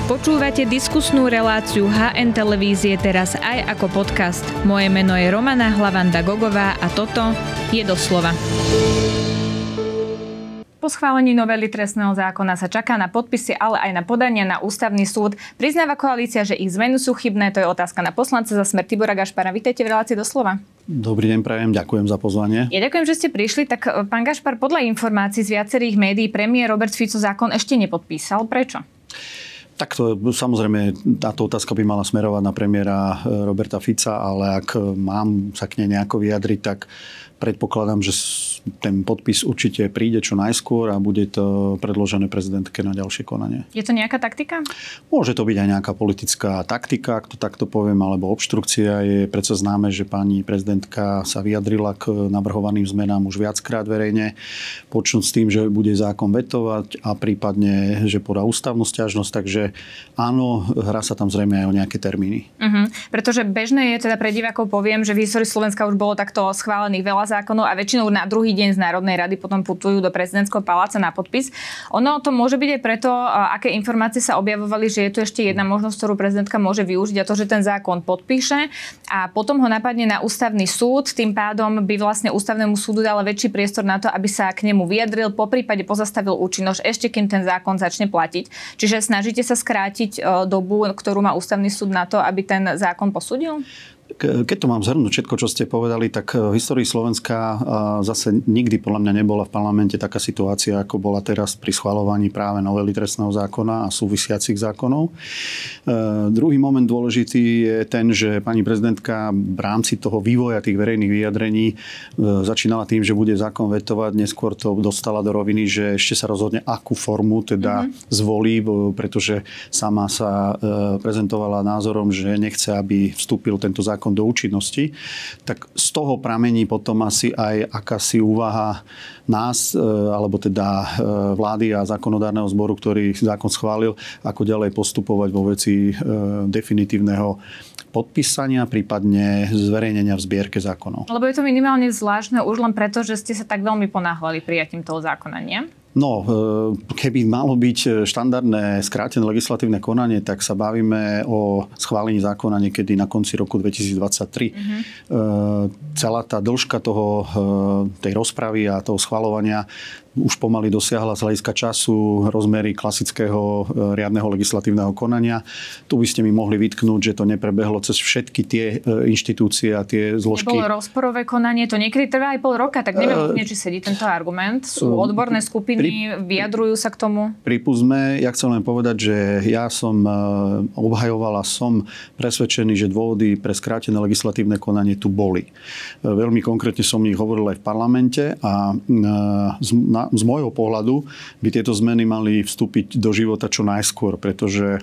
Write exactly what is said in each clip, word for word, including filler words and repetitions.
Počúvate diskusnú reláciu há en Televízie teraz aj ako podcast. Moje meno je Romana Hlavanda-Gogová a toto je Doslova. Po schválení novely trestného zákona sa čaká na podpisy, ale aj na podania na ústavný súd. Priznáva koalícia, že ich zmeny sú chybné. To je otázka na poslanca za Smer Tibora Gašpara. Vítajte v relácii Doslova. Dobrý deň, prajem, ďakujem za pozvanie. Ja ďakujem, že ste prišli. Tak pán Gašpar, podľa informácií z viacerých médií premiér Robert Fico zákon ešte nepodpísal. Prečo? Tak to samozrejme, táto otázka by mala smerovať na premiéra Roberta Fica, ale ak mám sa k nej nejako vyjadriť, tak predpokladám, že ten podpis určite príde čo najskôr a bude to predložené prezidentke na ďalšie konanie. Je to nejaká taktika? Môže to byť aj nejaká politická taktika, ak to takto poviem, alebo obštrukcia. Je predsa známe, že pani prezidentka sa vyjadrila k navrhovaným zmenám už viackrát verejne. Počnúť s tým, že bude zákon vetovať a prípadne, že podá ústavnú sťažnosť. Takže áno, hrá sa tam zrejme aj o nejaké termíny. Uh-huh. Pretože bežné je, teda pre divákov poviem, že v histórii Slovenska už bolo takto schválených veľa zákonov a väčšinou na druhý deň z Národnej rady potom putujú do prezidentského paláca na podpis. Ono to môže byť aj preto, aké informácie sa objavovali, že je tu ešte jedna možnosť, ktorú prezidentka môže využiť, a to, že ten zákon podpíše a potom ho napadne na ústavný súd. Tým pádom by vlastne ústavnému súdu dala väčší priestor na to, aby sa k nemu vyjadril, poprípade pozastavil účinnosť ešte kým ten zákon začne platiť. Čiže snažíte sa skrátiť dobu, ktorú má ústavný súd na to, aby ten zákon posúdil? Keď to mám zhrnúť všetko, čo ste povedali, tak v histórii Slovenska zase nikdy podľa mňa nebola v parlamente taká situácia, ako bola teraz pri schvaľovaní práve novely trestného zákona a súvisiacich zákonov. E, druhý moment dôležitý je ten, že pani prezidentka v rámci toho vývoja tých verejných vyjadrení e, začínala tým, že bude zákon vetovať, neskôr to dostala do roviny, že ešte sa rozhodne, akú formu teda mm-hmm. zvolí, pretože sama sa e, prezentovala názorom, že nechce, aby vstúpil tento zákon zákon do účinnosti, tak z toho pramení potom asi aj akási úvaha nás, alebo teda vlády a zákonodárneho zboru, ktorý zákon schválil, ako ďalej postupovať vo veci definitívneho podpísania, prípadne zverejnenia v zbierke zákonov. Lebo je to minimálne zvláštne už len preto, že ste sa tak veľmi ponáhľali prijatím toho zákona, nie? No, keby malo byť štandardné skrátené legislatívne konanie, tak sa bavíme o schválení zákona niekedy na konci roku dvetisícdvadsaťtri. Mm-hmm. Celá tá dĺžka toho, tej rozpravy a toho schvaľovania už pomaly dosiahla z hľadiska času rozmery klasického riadneho legislatívneho konania. Tu by ste mi mohli vytknúť, že to neprebehlo cez všetky tie inštitúcie a tie zložky. Nebolo rozporové konanie, to niekedy trvá aj pol roka, tak neviem úplne, či sedí tento argument. Sú odborné skupiny, pri, vyjadrujú sa k tomu. Pripúsme, ja chcem len povedať, že ja som obhajovala, som presvedčený, že dôvody pre skrátené legislatívne konanie tu boli. Veľmi konkrétne som ich hovoril aj v parlamente a na z môjho pohľadu by tieto zmeny mali vstúpiť do života čo najskôr, pretože e,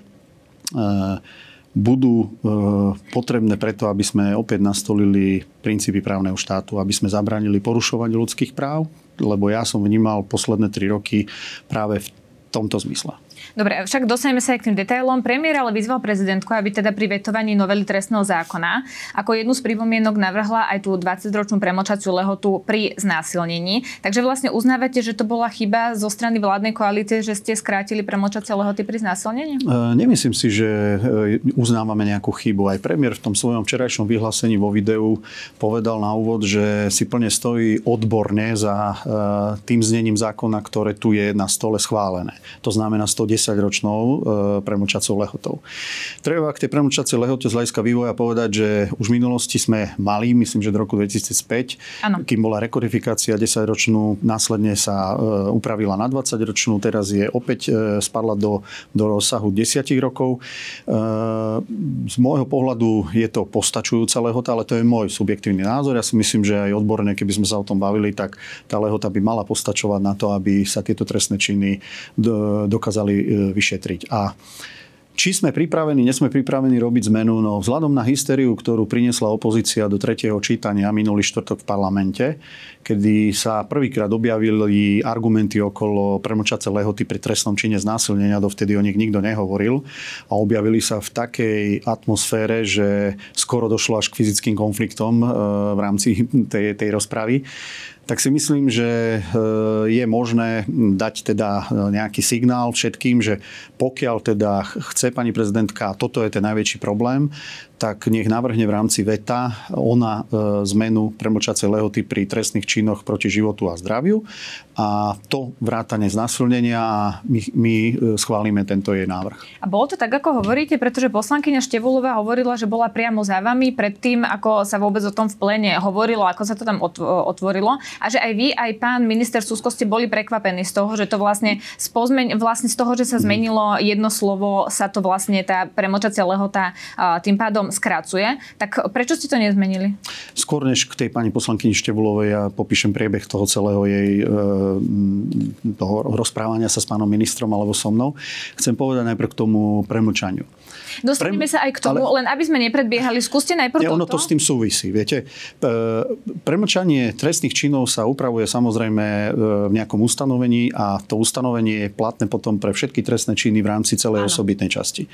budú e, potrebné preto, aby sme opäť nastolili princípy právneho štátu, aby sme zabránili porušovaniu ľudských práv, lebo ja som vnímal posledné tri roky práve v tomto zmysle. Dobre, však dostaneme sa aj k tým detailom. Premiér ale vyzval prezidentku, aby teda pri vetovaní novely trestného zákona ako jednu z pripomienok navrhla aj tú dvadsaťročnú premlčaciu lehotu pri znásilnení. Takže vlastne uznávate, že to bola chyba zo strany vládnej koalície, že ste skrátili premlčacie lehoty pri znásilnení? E, nemyslím si, že uznávame nejakú chybu. Aj premiér v tom svojom včerajšom vyhlásení vo videu povedal na úvod, že si plne stojí odborne za e, tým znením zákona, ktoré tu je na stole schválené. To znamená stodesaťročnou e, premlčacou lehotou. Treba k tej premlčacej lehote z hľadiska vývoja povedať, že už v minulosti sme mali, myslím, že do roku dvetisícpäť, ano. Kým bola rekodifikácia desaťročnú, následne sa e, upravila na dvadsaťročnú, teraz je opäť e, spadla do, do rozsahu desať rokov. E, z môjho pohľadu je to postačujúca lehota, ale to je môj subjektívny názor. Ja si myslím, že aj odborne, keby sme sa o tom bavili, tak tá lehota by mala postačovať na to, aby sa tieto trestné činy do, dokázali vyšetriť. A či sme pripravení, nesme pripravení robiť zmenu, no vzhľadom na hysteriu, ktorú priniesla opozícia do tretieho čítania minulý štvrtok v parlamente, kedy sa prvýkrát objavili argumenty okolo premlčacej lehoty pri trestnom čine znásilnenia, dovtedy o nich nikto nehovoril, a objavili sa v takej atmosfére, že skoro došlo až k fyzickým konfliktom v rámci tej, tej rozpravy. tak si myslím, že je možné dať teda nejaký signál všetkým, že pokiaľ teda chce pani prezidentka, toto je ten najväčší problém, tak nech navrhne v rámci veta ona e, zmenu premlčacej lehoty pri trestných činoch proti životu a zdraviu a to vrátane znásilnenia a my, my schválime tento jej návrh. A bolo to tak, ako hovoríte, pretože poslankyňa Števúlová hovorila, že bola priamo za vami predtým, ako sa vôbec o tom v pléne hovorilo, ako sa to tam otvorilo a že aj vy, aj pán minister Susko ste boli prekvapení z toho, že to vlastne, spozmeň, vlastne z toho, že sa zmenilo jedno slovo, sa to vlastne tá premlčacia lehota tým pádom skracuje. Tak prečo ste to nezmenili? Skôr než k tej pani poslankyni Števúlovej ja popíšem priebeh toho celého jej e, toho rozprávania sa s pánom ministrom alebo so mnou. Chcem povedať najprv k tomu premlčaniu. Dostaneme Prem... sa aj k tomu, ale... len aby sme nepredbiehali. Skúste najprv Nie, toto. ono to s tým súvisí. Viete, premlčanie trestných činov sa upravuje samozrejme v nejakom ustanovení a to ustanovenie je platné potom pre všetky trestné činy v rámci celej Áno. osobitnej časti.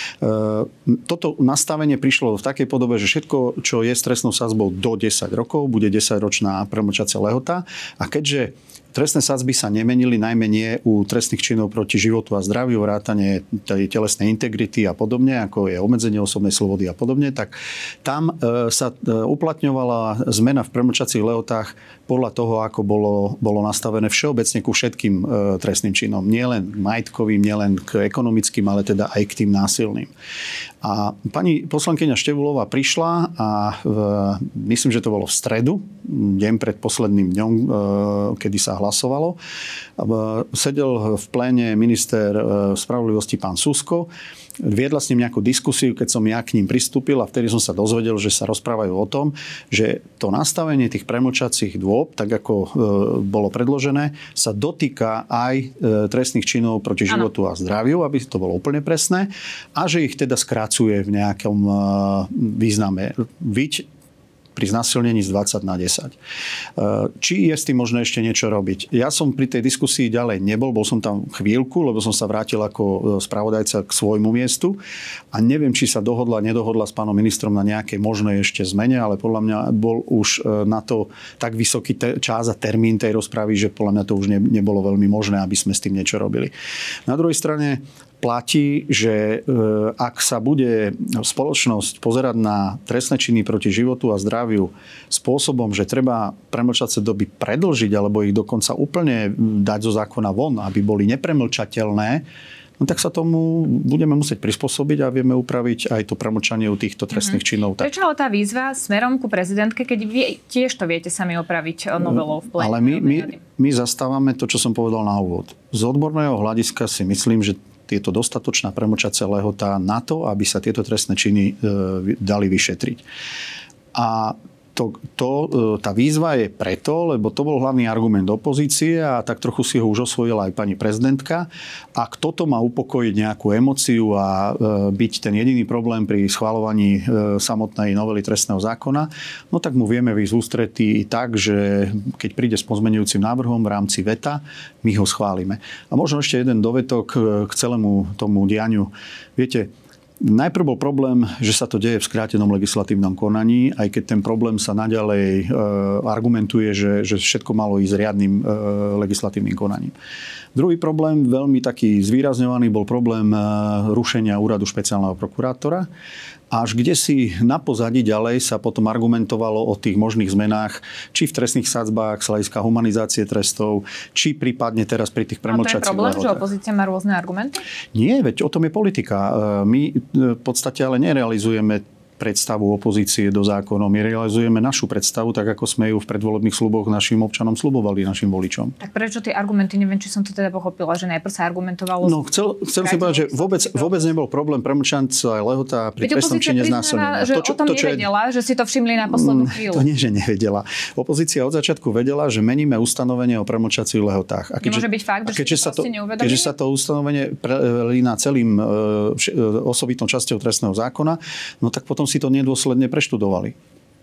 Toto nastavenie prišlo v takej podobe, že všetko, čo je s trestnou sadzbou do desať rokov, bude desaťročná premlčacia lehota a keďže trestné sadzby sa nemenili, najmä nie u trestných činov proti životu a zdraviu, vrátane tej telesnej integrity a podobne, ako je obmedzenie osobnej slobody a podobne, tak tam sa uplatňovala zmena v premlčacích lehotách podľa toho, ako bolo, bolo nastavené všeobecne ku všetkým trestným činom. Nielen majetkovým, nielen k ekonomickým, ale teda aj k tým násilným. A pani poslankyňa Števúlová prišla a v, myslím, že to bolo v stredu, deň pred posledným dňom, kedy sa hlasovalo. Sedel v pléne minister spravodlivosti pán Susko. Viedla s ním nejakú diskusiu, keď som ja k ním pristúpil a vtedy som sa dozvedel, že sa rozprávajú o tom, že to nastavenie tých premlčacích dôb, tak ako e, bolo predložené, sa dotýka aj e, trestných činov proti životu ano. a zdraviu, aby to bolo úplne presné, a že ich teda skracuje v nejakom e, význame. Viď pri znásilnení z dvadsať na desať. Či je s tým možné ešte niečo robiť? Ja som pri tej diskusii ďalej nebol, bol som tam chvíľku, lebo som sa vrátil ako spravodajca k svojmu miestu a neviem, či sa dohodla, nedohodla s pánom ministrom na nejakej možnej ešte zmene, ale podľa mňa bol už na to tak vysoký te- čas a termín tej rozpravy, že podľa mňa to už ne- nebolo veľmi možné, aby sme s tým niečo robili. Na druhej strane platí, že ak sa bude spoločnosť pozerať na trestné činy proti životu a zdraviu spôsobom, že treba premlčacie doby predĺžiť alebo ich dokonca úplne dať zo zákona von, aby boli nepremlčateľné, no tak sa tomu budeme musieť prispôsobiť a vieme upraviť aj to premlčanie u týchto trestných činov. Mm-hmm. Prečo ale tá výzva smerom ku prezidentke, keď vy tiež to viete sami opraviť novelou v pléne? Ale my, my, my zastávame to, čo som povedal na úvod. Z odborného hľadiska si myslím, že je to dostatočná premlčacia lehota na to, aby sa tieto trestné činy e, dali vyšetriť. A to, to, tá výzva je preto, lebo to bol hlavný argument opozície a tak trochu si ho už osvojila aj pani prezidentka. Ak toto má upokojiť nejakú emóciu a byť ten jediný problém pri schvaľovaní samotnej novely trestného zákona, no tak mu vieme výjsť ústretí tak, že keď príde s pozmeňujúcim návrhom v rámci veta, my ho schválime. A možno ešte jeden dovetok k celému tomu dianiu. Viete, najprv bol problém, že sa to deje v skrátenom legislatívnom konaní, aj keď ten problém sa naďalej e, argumentuje, že, že všetko malo ísť riadnym e, legislatívnym konaním. Druhý problém, veľmi taký zvýrazňovaný, bol problém e, rušenia úradu špeciálneho prokurátora. Až kde si na pozadí ďalej sa potom argumentovalo o tých možných zmenách, či v trestných sadzbách, z hľadiska humanizácie trestov, či prípadne teraz pri tých premlčacích lehotách. A to je problém, lehotách. Že opozícia má rôzne argumenty? Nie, veď o tom je politika. My v podstate ale nerealizujeme predstavu opozície do zákonov. My realizujeme našu predstavu, tak ako sme ju v predvolebných sľuboch našim občanom sľubovali, našim voličom. Tak prečo tie argumenty, neviem, či som to teda pochopila, že najprv sa argumentovalo... No, chcel, chcel si povedať, že vôbec, vôbec nebol problém premlčacia lehota pri trestnom čine znásilnenia. Že to, čo, o tom to, čo nevedela, je... že si to všimli na poslednú chvíľu. To nie, že nevedela. Opozícia od začiatku vedela, že meníme ustanovenie o premlčacích lehotách. A keďže, Nemôže byť fakt, že sa to, neuvedomili? Keďže sa to ustanovenie prelína celým uh, osobitnou časťou trestného zákona, no tak potom si to nedôsledne preštudovali.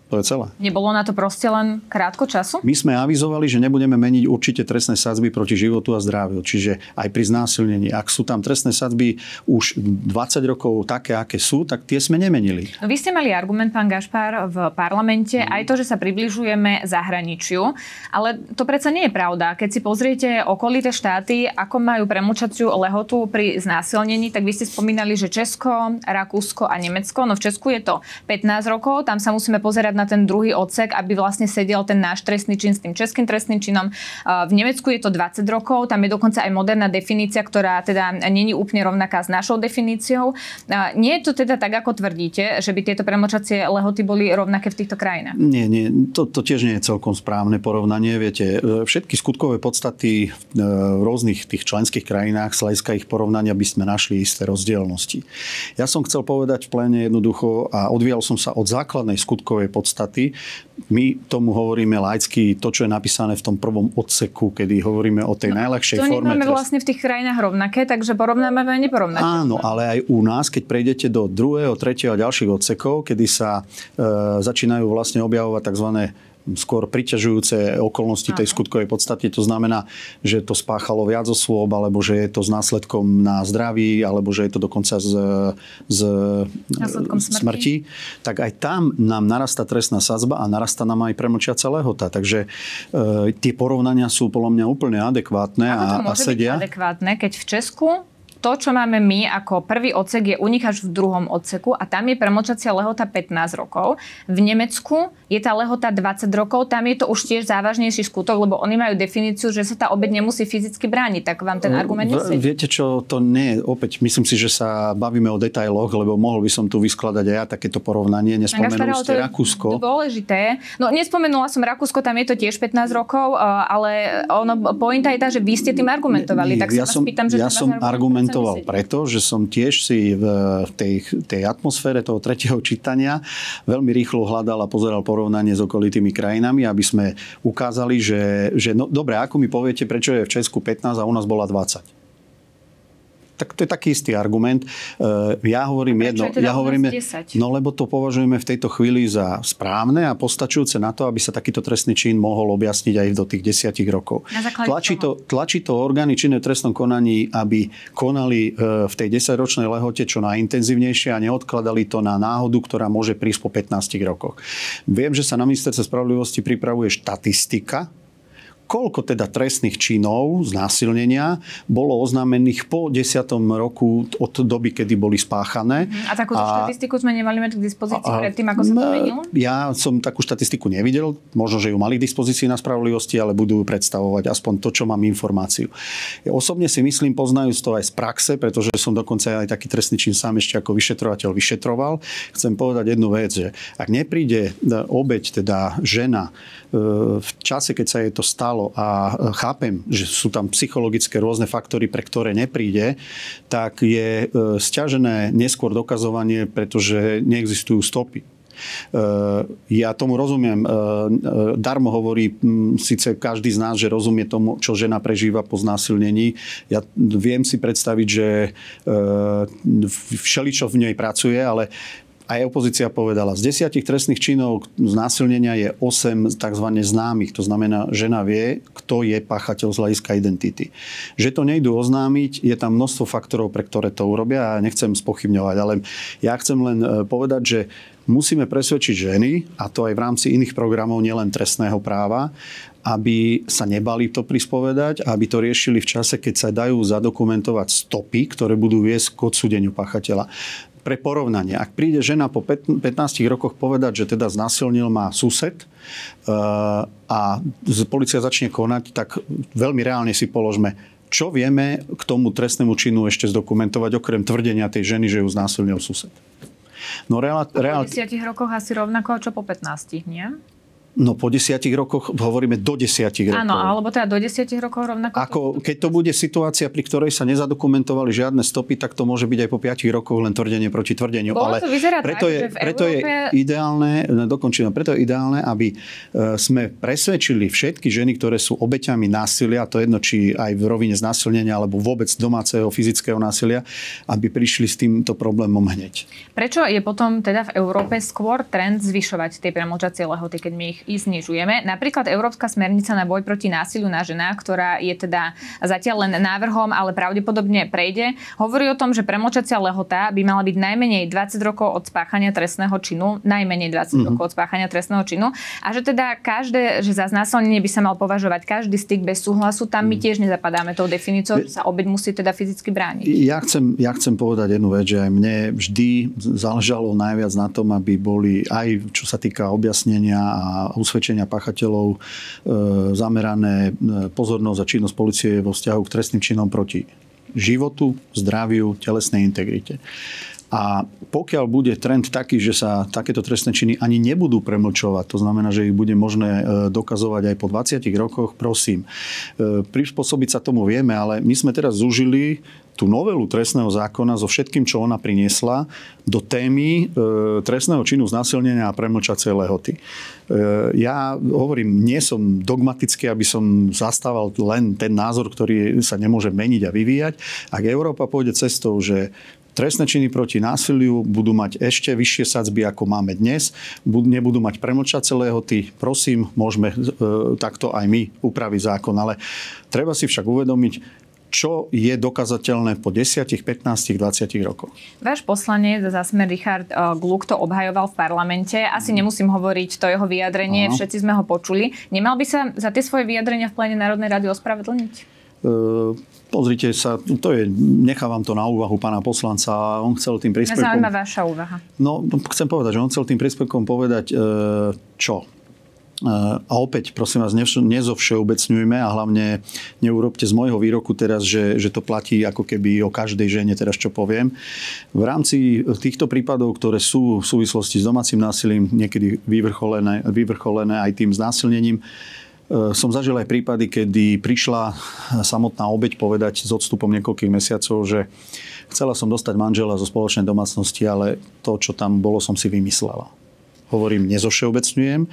To je celé. Nebolo na to proste len krátko času? My sme avizovali, že nebudeme meniť určite trestné sadzby proti životu a zdraviu. Čiže aj pri znásilnení. Ak sú tam trestné sadzby už dvadsať rokov také, aké sú, tak tie sme nemenili. No, vy ste mali argument, pán Gašpar, v parlamente, mm. aj to, že sa približujeme zahraničiu. Ale to predsa nie je pravda. Keď si pozriete okolité štáty, ako majú premlčaciu lehotu pri znásilnení, tak vy ste spomínali, že Česko, Rakúsko a Nemecko. No v Česku je to pätnásť rokov, tam sa musíme pozerať na ten druhý odsek, aby vlastne sedel ten náš trestný čin s tým českým trestným činom. V Nemecku je to dvadsať rokov, tam je dokonca aj moderná definícia, ktorá teda nie je úplne rovnaká s našou definíciou. Nie je to teda tak, ako tvrdíte, že by tieto premlčacie lehoty boli rovnaké v týchto krajinách? Nie, nie, to, to tiež nie je celkom správne porovnanie. Viete, všetky skutkové podstaty v rôznych tých členských krajinách, z hľadiska ich porovnania by sme našli isté rozdielnosti. Ja som chcel povedať v pléne jednoducho a odvíjal som sa od základnej skutkovej podstaty. My tomu hovoríme laicky to, čo je napísané v tom prvom odseku, kedy hovoríme o tej no, najľahšej to forme. To nemáme vlastne v tých krajinách rovnaké, takže porovnáme a neporovnáme. Áno, ale aj u nás, keď prejdete do druhého, tretieho a ďalších odsekov, kedy sa e, začínajú vlastne objavovať tzv. Skôr priťažujúce okolnosti tej skutkovej podstate. To znamená, že to spáchalo viac osôb, alebo že je to s následkom na zdraví, alebo že je to dokonca z, z následkom smrti. smrti. Tak aj tam nám narastá trestná sadzba a narastá nám aj premlčiaca lehota. Takže e, tie porovnania sú podľa mňa úplne adekvátne. Ako to a, môže a sedia. byť adekvátne, keď v Česku to, čo máme my ako prvý odsek, je u nich až v druhom odseku a tam je premlčacia lehota pätnásť rokov. V Nemecku je tá lehota dvadsať rokov, tam je to už tiež závažnejší skutok, lebo oni majú definíciu, že sa tá obeť nemusí fyzicky brániť. Tak vám ten argument nesedí? Viete čo, to nie je, opäť myslím si, že sa bavíme o detailoch, lebo mohol by som tu vyskladať aj ja takéto porovnanie. Nespomenul ste Rakúsko. Dôležité. No nespomenula som Rakúsko, tam je to tiež pätnásť rokov, ale ono, pointa je tá, že vy ste tým argumentovali. Nie, tak sa ja vás som, pýtam, že ja som argumentoval preto, že som tiež si v tej, tej atmosfére toho tretieho čítania veľmi rýchlo hľadal a pozeral porovnanie s okolitými krajinami, aby sme ukázali, že, že no dobre, ako mi poviete, prečo je v Česku pätnásť a u nás bola dvadsať? Tak to je taký istý argument. Ja hovorím jedno. Teda ja hovorím, no lebo to považujeme v tejto chvíli za správne a postačujúce na to, aby sa takýto trestný čin mohol objasniť aj do tých desiatich rokov. Tlačí to, tlačí to orgány činné v trestnom konaní, aby konali v tej desaťročnej lehote čo najintenzívnejšie a neodkladali to na náhodu, ktorá môže prísť po pätnástich rokoch. Viem, že sa na ministerstve spravodlivosti pripravuje štatistika, koľko teda trestných činov znásilnenia bolo oznámených po desiatom roku od doby, kedy boli spáchané. A takúto a, štatistiku sme nemali mať k dispozícii pred tým, ako sa to menilo? Ja som takú štatistiku nevidel. Možno, že ju mali k dispozícii na spravodlivosti, ale budú predstavovať aspoň to, čo mám informáciu. Ja osobne si myslím, poznajúc to aj z praxe, pretože som dokonca aj taký trestný čin sám ešte ako vyšetrovateľ vyšetroval. Chcem povedať jednu vec, že ak nepríde obeť, teda žena, v čase, keď sa jej to stalo a chápem, že sú tam psychologické rôzne faktory, pre ktoré nepríde, tak je sťažené neskôr dokazovanie, pretože neexistujú stopy. Ja tomu rozumiem. Darmo hovorí síce každý z nás, že rozumie tomu, čo žena prežíva po znásilnení. Ja viem si predstaviť, že všeličo v nej pracuje, ale aj opozícia povedala, z desiatich trestných činov znásilnenia je osem tzv. Známych. To znamená, žena vie, kto je páchateľ z hľadiska identity. Že to nejdu oznámiť, je tam množstvo faktorov, pre ktoré to urobia a nechcem spochybňovať, ale ja chcem len povedať, že musíme presvedčiť ženy, a to aj v rámci iných programov, nielen trestného práva, aby sa nebali to prispovedať a aby to riešili v čase, keď sa dajú zadokumentovať stopy, ktoré budú viesť k odsúdeniu páchateľa. Pre porovnanie, ak príde žena po pätnástich rokoch povedať, že teda znásilnil ma sused a polícia začne konať, tak veľmi reálne si položme, čo vieme k tomu trestnému činu ešte zdokumentovať, okrem tvrdenia tej ženy, že ju znásilnil sused. No reál, reál... Po desiatich rokoch asi rovnako, čo po pätnástich, nie? No po desiatich rokoch hovoríme do desiatich rokov. Áno, alebo teda do desiatich rokov rovnako. Ako, keď to bude situácia, pri ktorej sa nezadokumentovali žiadne stopy, tak to môže byť aj po piatich rokoch len tvrdenie proti tvrdeniu. Bolo Ale to vyzerá preto tak, je, že v preto Európe... je ideálne, dokončím, preto je ideálne, aby sme presvedčili všetky ženy, ktoré sú obeťami násilia, to jedno, či aj v rovine znásilnenia, alebo vôbec domáceho fyzického násilia, aby prišli s týmto problémom hneď. Prečo je potom teda v Európe skôr trend zvyšovať tie premlčacie lehoty, keď my ich i znižujeme? Napríklad Európska smernica na boj proti násiliu na ženách, ktorá je teda zatiaľ len návrhom, ale pravdepodobne prejde, hovorí o tom, že premlčacia lehota by mala byť najmenej dvadsať rokov od spáchania trestného činu, najmenej dvadsať mm-hmm. rokov od spáchania trestného činu, a že teda každé, že za znásilnenie by sa mal považovať každý styk bez súhlasu, tam my tiež nezapadáme tou definíciou, že sa obeť musí teda fyzicky brániť. Ja chcem, ja chcem povedať jednu vec, že aj mne vždy záležalo najviac na tom, aby boli aj čo sa týka objasnenia a usvedčenia páchateľov zamerané pozornosť a činnosť polície vo vzťahu k trestným činom proti životu, zdraviu, telesnej integrite. A pokiaľ bude trend taký, že sa takéto trestné činy ani nebudú premlčovať, to znamená, že ich bude možné dokazovať aj po dvadsiatich rokoch, prosím. Prispôsobiť sa tomu vieme, ale my sme teraz zúžili tú novelu trestného zákona so všetkým, čo ona priniesla, do témy e, trestného činu znásilnenia a premlčacej lehoty. E, ja hovorím, nie som dogmatický, aby som zastával len ten názor, ktorý sa nemôže meniť a vyvíjať. Ak Európa pôjde cestou, že trestné činy proti násiliu budú mať ešte vyššie sadzby, ako máme dnes, nebudú mať premlčacie lehoty, prosím, môžeme e, takto aj my upraviť zákon. Ale treba si však uvedomiť, čo je dokazateľné po desať, pätnásť, dvadsať rokoch. Váš poslanec za Smer Richard Gluck to obhajoval v parlamente. Asi nemusím hovoriť to jeho vyjadrenie, Aha. všetci sme ho počuli. Nemal by sa za tie svoje vyjadrenia v pléne Národnej rady ospravedlniť? Uh, pozrite sa, to je, nechávam to na úvahu pána poslanca. On chcel tým príspevkom... Mňa zaujíma vaša úvaha. No, chcem povedať, že on chcel tým príspevkom povedať uh, čo? A opäť, prosím vás, nezovšeobecňujme a hlavne neurobte z môjho výroku teraz, že, že to platí ako keby o každej žene, teraz čo poviem. V rámci týchto prípadov, ktoré sú v súvislosti s domácim násilím, niekedy vyvrcholené, vyvrcholené aj tým znásilnením, som zažil aj prípady, kedy prišla samotná obeť povedať s odstupom niekoľkých mesiacov, že chcela som dostať manžela zo spoločnej domácnosti, ale to, čo tam bolo, som si vymyslela. Hovorím, nezovšeobecňujem.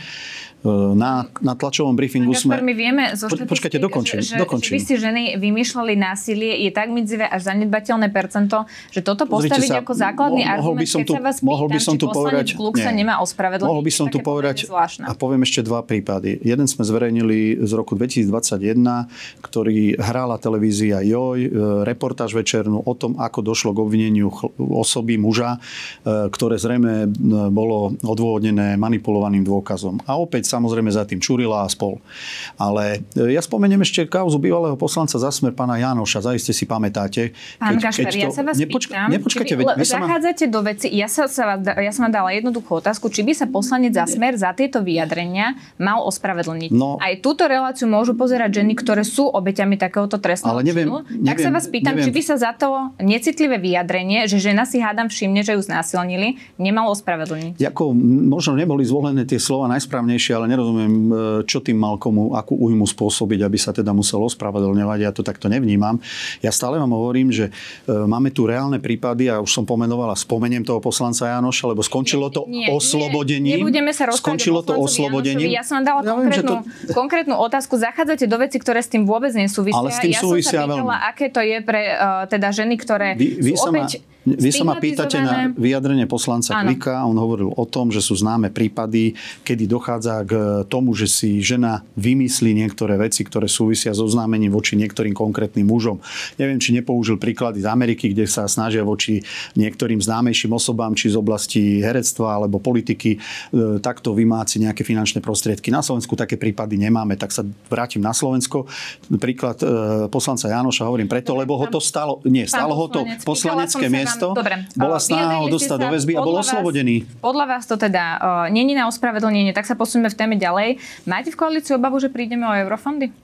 Na, na tlačovom briefingu sme... My vieme zo štatistiky, počkajte, dokončím, že, dokončím. že vy si ženy vymýšľali násilie, je tak midzivé až zanedbateľné percento, že toto postaviť sa, ako základný mo, argument, keď tu, sa vás pýtam, by som či poslanec Gluck sa nemá ospravedlniť. Mohol by som tu povedať a poviem ešte dva prípady. Jeden sme zverejnili z roku dvetisícdvadsaťjeden, ktorý hrála televízia Joj, reportáž večernú o tom, ako došlo k obvineniu osoby, muža, ktoré zrejme bolo odôvodnené manipulovaným dôkazom. A opäť samozrejme za tým Čurila a spol. Ale ja spomeniem ešte kauzu bývalého poslanca za Smer, pána Jánoša. Zaiste si pamätáte. Pán Gašper, ja sa vás nepočka- pýtam, nepočkajte, vy, veď, vy zachádzate ma... do veci. Ja, sa, sa, ja som vám dala jednoduchú otázku, či by sa poslanec za Smer za tieto vyjadrenia mal ospravedlniť. No, aj túto reláciu môžu pozerať ženy, ktoré sú obeťami takéhoto trestného činu. Tak sa vás pýtam, neviem. Či by sa za to necitlivé vyjadrenie, že žena si hádam všimne, že ju znásilnili, nemal ospravedlniť. Jako, možno neboli zvolené tie slova najsprávnejšie, ale nerozumiem, čo tým mal komu, akú újmu spôsobiť, aby sa teda musel ospravedlňovať. Ja to takto nevnímam. Ja stále vám hovorím, že máme tu reálne prípady a už som pomenovala, spomeniem toho poslanca Jánoša, lebo skončilo to nie, oslobodením. Nie, nebudeme sa rozprávať skončilo to oslobodením. Ja som dala ja konkrétnu, viem, to... konkrétnu otázku. Zachádzate do veci, ktoré s tým vôbec nesúvisia. Ale s tým ja súvisia som sa pýtala, veľmi. Aké to je pre uh, teda ženy, ktoré vy, vy sú opäť... Vy sa ma pýtate na vyjadrenie poslanca Klika. On hovoril o tom, že sú známe prípady, kedy dochádza k tomu, že si žena vymyslí niektoré veci, ktoré súvisia so oznámením voči niektorým konkrétnym mužom. Neviem, či nepoužil príklady z Ameriky, kde sa snažia voči niektorým známejším osobám, či z oblasti herectva alebo politiky, takto vymáci nejaké finančné prostriedky. Na Slovensku také prípady nemáme, tak sa vrátim na Slovensko. Príklad poslanca Jánoša hovorím preto, lebo ho to stalo, nie, stalo ho to poslanecké miesto. Dobre. Bola snaha ho dostať do väzby a bol oslobodený. Podľa vás to teda uh, není na ospravedlnenie, tak sa posunieme v téme ďalej. Máte v koalícii obavu, že prídeme o eurofondy?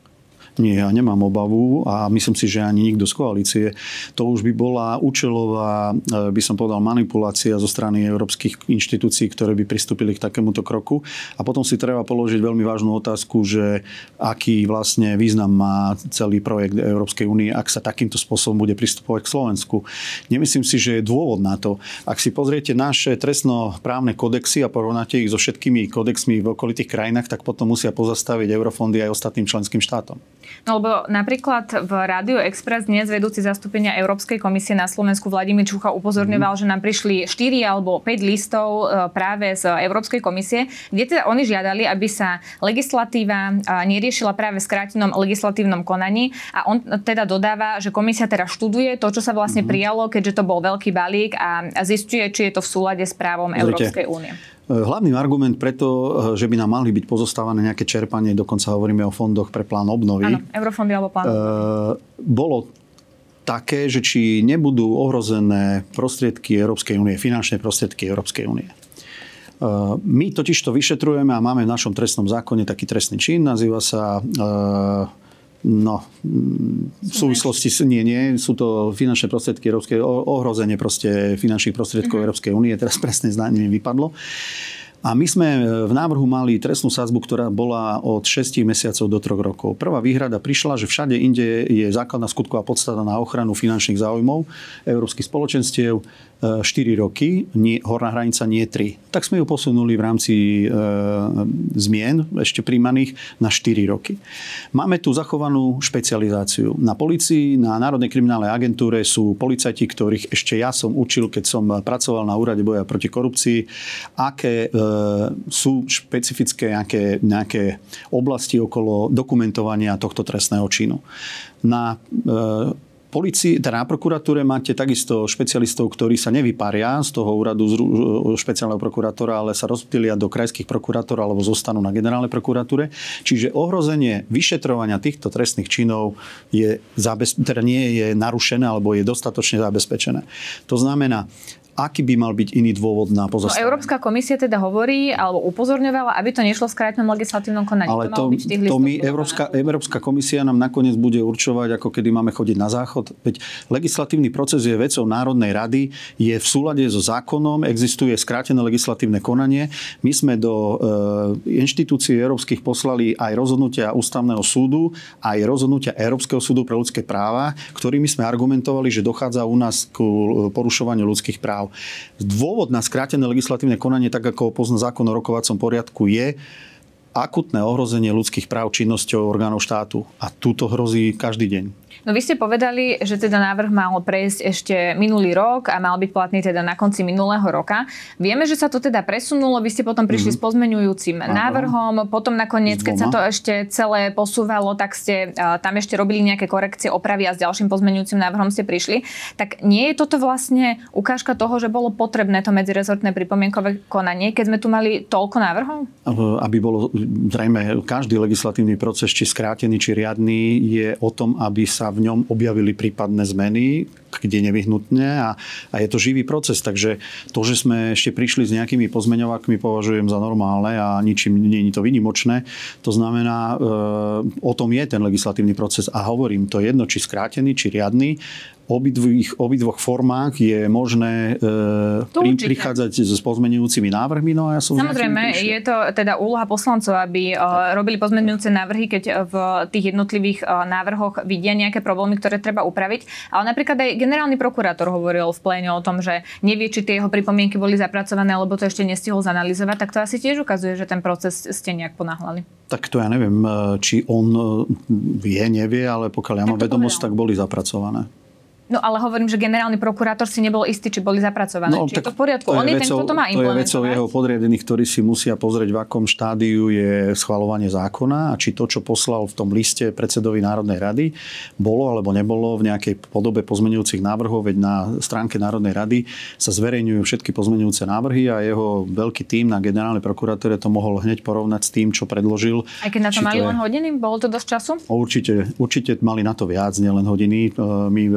Nie, ja nemám obavu a myslím si, že ani nikto z koalície. To už by bola účelová, by som povedal, manipulácia zo strany európskych inštitúcií, ktoré by pristúpili k takémuto kroku. A potom si treba položiť veľmi vážnu otázku, že aký vlastne význam má celý projekt Európskej únie, ak sa takýmto spôsobom bude pristupovať k Slovensku. Nemyslím si, že je dôvod na to. Ak si pozriete naše trestnoprávne kodexy a porovnáte ich so všetkými kodexmi v okolitých krajinách, tak potom musia pozastaviť eurofondy aj ostatným členským štátom. No lebo napríklad v Rádiu Express dnes vedúci zastúpenia Európskej komisie na Slovensku Vladimír Čucha upozorňoval, mm. že nám prišli štyri alebo päť listov práve z Európskej komisie, kde teda oni žiadali, aby sa legislatíva neriešila práve v skrátenom legislatívnom konaní a on teda dodáva, že komisia teda študuje to, čo sa vlastne mm. prijalo, keďže to bol veľký balík a zisťuje, či je to v súlade s právom Európskej únie. Hlavný argument preto, že by nám mali byť pozostávané nejaké čerpanie, dokonca hovoríme o fondoch pre plán obnovy. Áno, eurofondy alebo plán obnovy. Bolo také, že či nebudú ohrozené prostriedky Európskej únie, finančné prostriedky Európskej únie. My totiž to vyšetrujeme a máme v našom trestnom zákone taký trestný čin, nazýva sa... No, v súvislosti s... Nie, nie, sú to finančné prostriedky Európskej, ohrozenie proste finančných prostriedkov mm-hmm. Európskej únie, teraz presne znanie vypadlo. A my sme v návrhu mali trestnú sadzbu, ktorá bola od šesť mesiacov do troch rokov. Prvá výhrada prišla, že všade inde je základná skutková podstata na ochranu finančných záujmov európskych spoločenstiev štyri roky, nie, horná hranica nie tri. Tak sme ju posunuli v rámci e, zmien ešte príjmaných na štyri roky. Máme tu zachovanú špecializáciu. Na polícii, na Národnej kriminálnej agentúre sú policajti, ktorých ešte ja som učil, keď som pracoval na úrade boja proti korupcii, aké e, sú špecifické nejaké, nejaké oblasti okolo dokumentovania tohto trestného činu. Na e, Polícii, teda na prokuratúre máte takisto špecialistov, ktorí sa nevyparia z toho úradu špeciálneho prokurátora, ale sa rozptýlia do krajských prokurátorov alebo zostanú na generálnej prokuratúre. Čiže ohrozenie vyšetrovania týchto trestných činov je zabez... teda nie je narušené alebo je dostatočne zabezpečené. To znamená, aký by mal byť iný dôvod na pozastavenie? No, Európska komisia teda hovorí, alebo upozorňovala, aby to nešlo v skrátenom legislatívnom konaní. Ale to, to, to my, Európska, Európska komisia nám nakoniec bude určovať, ako kedy máme chodiť na záchod. Veď legislatívny proces je vecou Národnej rady, je v súlade so zákonom, existuje skrátené legislatívne konanie. My sme do e, inštitúcií európskych poslali aj rozhodnutia Ústavného súdu, aj rozhodnutia Európskeho súdu pre ľudské práva, ktorými sme argumentovali, že dochádza u nás k porušovaniu ľudských práv. Dôvod na skrátené legislatívne konanie, tak ako pozná zákon o rokovacom poriadku, je akutné ohrozenie ľudských práv činnosťou orgánov štátu. A túto hrozí každý deň. No vy ste povedali, že teda návrh mal prejsť ešte minulý rok a mal byť platný teda na konci minulého roka. Vieme, že sa to teda presunulo, vy ste potom prišli mm-hmm. s pozmeňujúcim Áno. návrhom, potom nakoniec, keď sa to ešte celé posúvalo, tak ste uh, tam ešte robili nejaké korekcie, opravy a s ďalším pozmeňujúcim návrhom ste prišli. Tak nie je toto vlastne ukážka toho, že bolo potrebné to medzirezortné pripomienkové konanie, keď sme tu mali toľko návrhov? Aby bolo, zrejme, každý legislatívny proces, či skrátený, či riadny, je o tom, aby sa v ňom objavili prípadné zmeny, kde nevyhnutne a, a je to živý proces. Takže to, že sme ešte prišli s nejakými pozmeňovákmi, považujem za normálne a ničím nie je to výnimočné. To znamená, e, o tom je ten legislatívny proces a hovorím, to je jedno, či skrátený, či riadny. Obidvoch, obidvoch formách je možné e, pri, prichádzať s pozmeňujúcimi návrhmi. No a ja som Samozrejme, je to teda úloha poslancov, aby e, robili pozmeňujúce návrhy, keď v tých jednotlivých e, návrhoch vidia nejaké problémy, ktoré treba upraviť. Ale napríklad aj generálny prokurátor hovoril v pléne o tom, že nevie, či tie jeho pripomienky boli zapracované, alebo to ešte nestihol zanalizovať. Tak to asi tiež ukazuje, že ten proces ste nejak ponáhľali. Tak to ja neviem, či on vie, nevie, ale pokiaľ ja mám vedomosť, tak boli zapracované. No ale hovorím, že generálny prokurátor si nebol istý, či boli zapracované. No, či je to v poriadku? On je ten, kto to má implementovať. To je vecou jeho podriadených, ktorí si musia pozrieť, v akom štádiu je schvaľovanie zákona a či to, čo poslal v tom liste predsedovi Národnej rady, bolo alebo nebolo v nejakej podobe pozmeňujúcich návrhov, veď na stránke Národnej rady sa zverejňujú všetky pozmeňujúce návrhy a jeho veľký tím na generálnej prokuratúre to mohol hneď porovnať s tým, čo predložil. Aj keď na to mali to len hodiny? Bolo to dosť času? Určite, určite mali na to viac, nielen hodiny. My rokujeme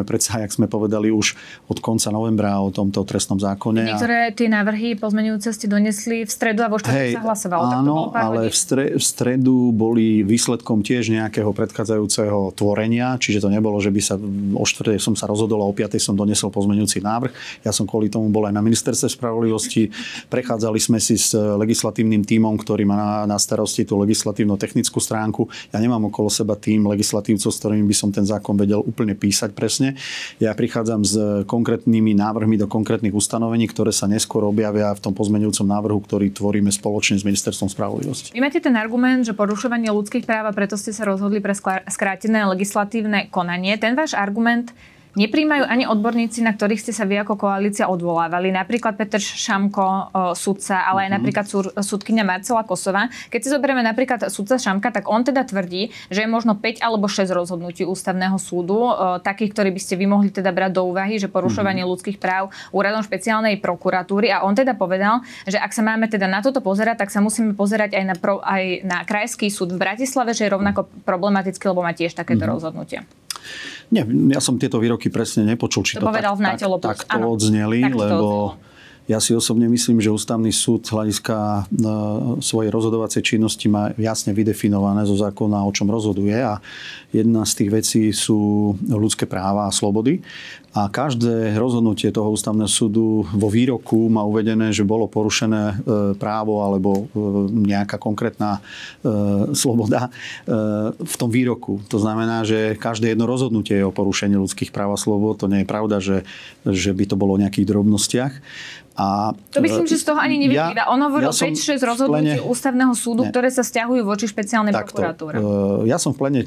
predsa, jak sme povedali, už od konca novembra o tomto trestnom zákone. Niektoré tie návrhy pozmeňujúce ste donesli v stredu a vo štvrtok sa hlasovalo. Áno, ale v, stre, v stredu boli výsledkom tiež nejakého predchádzajúceho tvorenia, čiže to nebolo, že by sa o štvrtej som sa rozhodol a o piatej som donesol pozmeňujúci návrh. Ja som kvôli tomu bol aj na ministerstve spravodlivosti. Prechádzali sme si s legislatívnym tímom, ktorý má na, na starosti tú legislatívno-technickú stránku. Ja nemám okolo seba tým legislatívcov, s ktorými by som ten zákon vedel úplne písať presne. Ja prichádzam s konkrétnymi návrhmi do konkrétnych ustanovení, ktoré sa neskôr objavia v tom pozmeňujúcom návrhu, ktorý tvoríme spoločne s ministerstvom spravodlivosti. Vy máte ten argument, že porušovanie ľudských práv a preto ste sa rozhodli pre skrátené legislatívne konanie. Ten váš argument nepríjmajú ani odborníci, na ktorých ste sa vy ako koalícia odvolávali. Napríklad Peter Šamko, sudca, ale aj napríklad sudkyňa Marcela Kosová. Keď si zoberieme napríklad sudca Šamka, tak on teda tvrdí, že je možno päť alebo šesť rozhodnutí ústavného súdu, takých, ktorí by ste vy mohli teda brať do úvahy, že porušovanie mm-hmm. ľudských práv úradom špeciálnej prokuratúry. A on teda povedal, že ak sa máme teda na toto pozerať, tak sa musíme pozerať aj na, pro, aj na Krajský súd v Bratislave, že je rovnako problematický, lebo má tiež takéto mm-hmm. rozhodnutia. Nie, ja som tieto výroky presne nepočul, či to, to tak, tak, tak to odzneli, tak lebo to ja si osobne myslím, že ústavný súd z hľadiska svojej rozhodovacej činnosti má jasne vydefinované zo zákona, o čom rozhoduje, a jedna z tých vecí sú ľudské práva a slobody. A každé rozhodnutie toho ústavného súdu vo výroku má uvedené, že bolo porušené právo alebo nejaká konkrétna sloboda v tom výroku. To znamená, že každé jedno rozhodnutie je o porušení ľudských práv a slobod. To nie je pravda, že, že by to bolo o nejakých drobnostiach. A to myslím, že z toho ani nevyplýva. Ja, On hovoril ja päť šesť rozhodnutí plene, ústavného súdu, ne, ktoré sa vzťahujú voči špeciálnej prokuratúre. Ja som v plene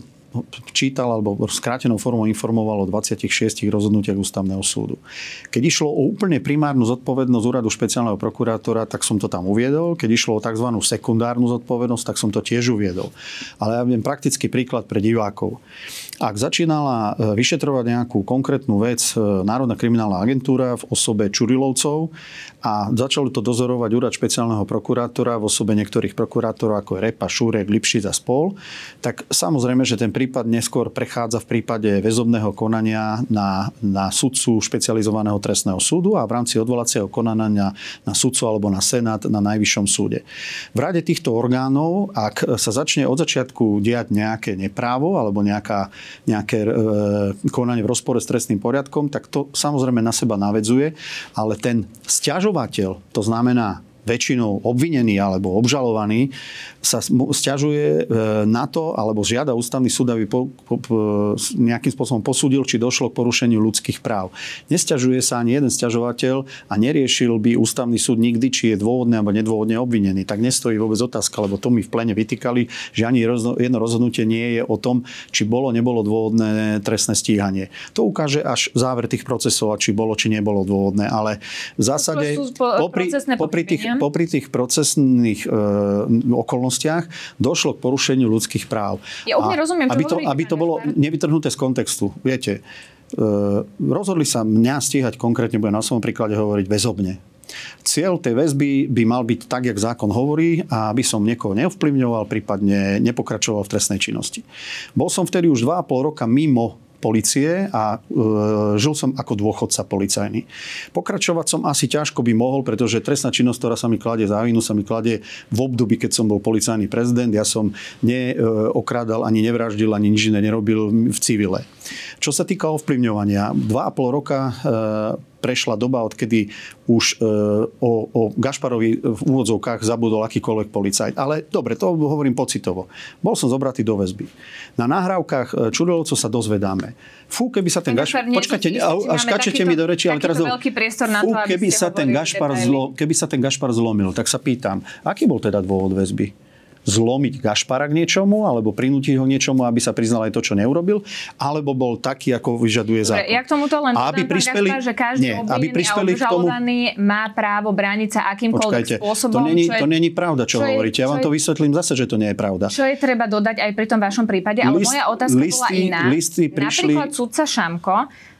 čítal alebo skrátenou formou informoval o dvadsiatich šiestich rozhodnutiach ústavného súdu. Keď išlo o úplne primárnu zodpovednosť úradu špeciálneho prokurátora, tak som to tam uviedol. Keď išlo o tzv. Sekundárnu zodpovednosť, tak som to tiež uviedol. Ale ja viem praktický príklad pre divákov. Ak začínala vyšetrovať nejakú konkrétnu vec Národná kriminálna agentúra v osobe Čurilovcov a začali to dozorovať úrad špeciálneho prokurátora v osobe niektorých prokurátorov, ako je Repa, Šúrek, Lipšic a spol, tak samozrejme, že ten prípad neskôr prechádza v prípade väzobného konania na, na sudcu špecializovaného trestného súdu a v rámci odvolacieho konania na sudcu alebo na senát na najvyššom súde. V rade týchto orgánov, ak sa začne od začiatku diať nejaké neprávo alebo nejaká, nejaké e, konanie v rozpore s trestným poriadkom, tak to samozrejme na seba navedzuje, ale ten sťažovateľ, to znamená väčšinou obvinený alebo obžalovaný, sa sťažuje na to, alebo žiada ústavný súd, aby po, po, po, nejakým spôsobom posúdil, či došlo k porušeniu ľudských práv. Nesťažuje sa ani jeden sťažovateľ a neriešil by ústavný súd nikdy, či je dôvodne alebo nedôvodne obvinený. Tak nestojí vôbec otázka, lebo to mi v plene vytýkali, že ani jedno rozhodnutie nie je o tom, či bolo, nebolo dôvodné trestné stíhanie. To ukáže až záver tých procesov, či bolo, či nebolo dôvodné. Ale v zásade popri, popri, tých, popri tých procesných e, okolnostiach došlo k porušeniu ľudských práv. Ja úplne rozumiem, čo aby to, aby to bolo nevytrhnuté z kontextu. Viete, e, rozhodli sa mňa stíhať konkrétne, budem na svojom príklade hovoriť, väzobne. Cieľ tej väzby by mal byť tak, jak zákon hovorí, a aby som niekoho neovplyvňoval, prípadne nepokračoval v trestnej činnosti. Bol som vtedy už dva a pol roka mimo polície a e, žil som ako dôchodca policajný. Pokračovať som asi ťažko by mohol, pretože trestná činnosť, ktorá sa mi kladie za vinu, sa mi kladie v období, keď som bol policajný prezident. Ja som neokrádal, ani nevraždil, ani nič iné nerobil v civile. Čo sa týka ovplyvňovania, dva a pol roka e, prešla doba, odkedy už e, o, o Gašparovi v úvodzovkách zabudol akýkoľvek policajt. Ale dobre, to hovorím pocitovo. Bol som zobratý do väzby. Na nahrávkach Čurilovcov sa dozvedáme. Fú, keby sa ten Gašpar... Počkajte, až skáčete mi do reči, ale teraz... Fú, keby sa ten Gašpar zlo, keby sa ten Gašpar zlomil, tak sa pýtam, aký bol teda dôvod väzby? Zlomiť Gašpara k niečomu, alebo prinútiť ho k niečomu, aby sa priznal aj to, čo neurobil, alebo bol taký, ako vyžaduje zákon. Ja k tomuto len dodám, aby prispeli, Gašpar, že každý nie, obvinený a obžalovaný tomu... má právo brániť sa akýmkoľvek spôsobom. To není, čo je, to není pravda, čo, čo hovoríte. Ja vám to vysvetlím zase, že to nie je pravda. Čo je treba dodať aj pri tom vašom prípade, ale List, moja otázka listy, bola iná. Listy prišli... Napríklad sudca Šamko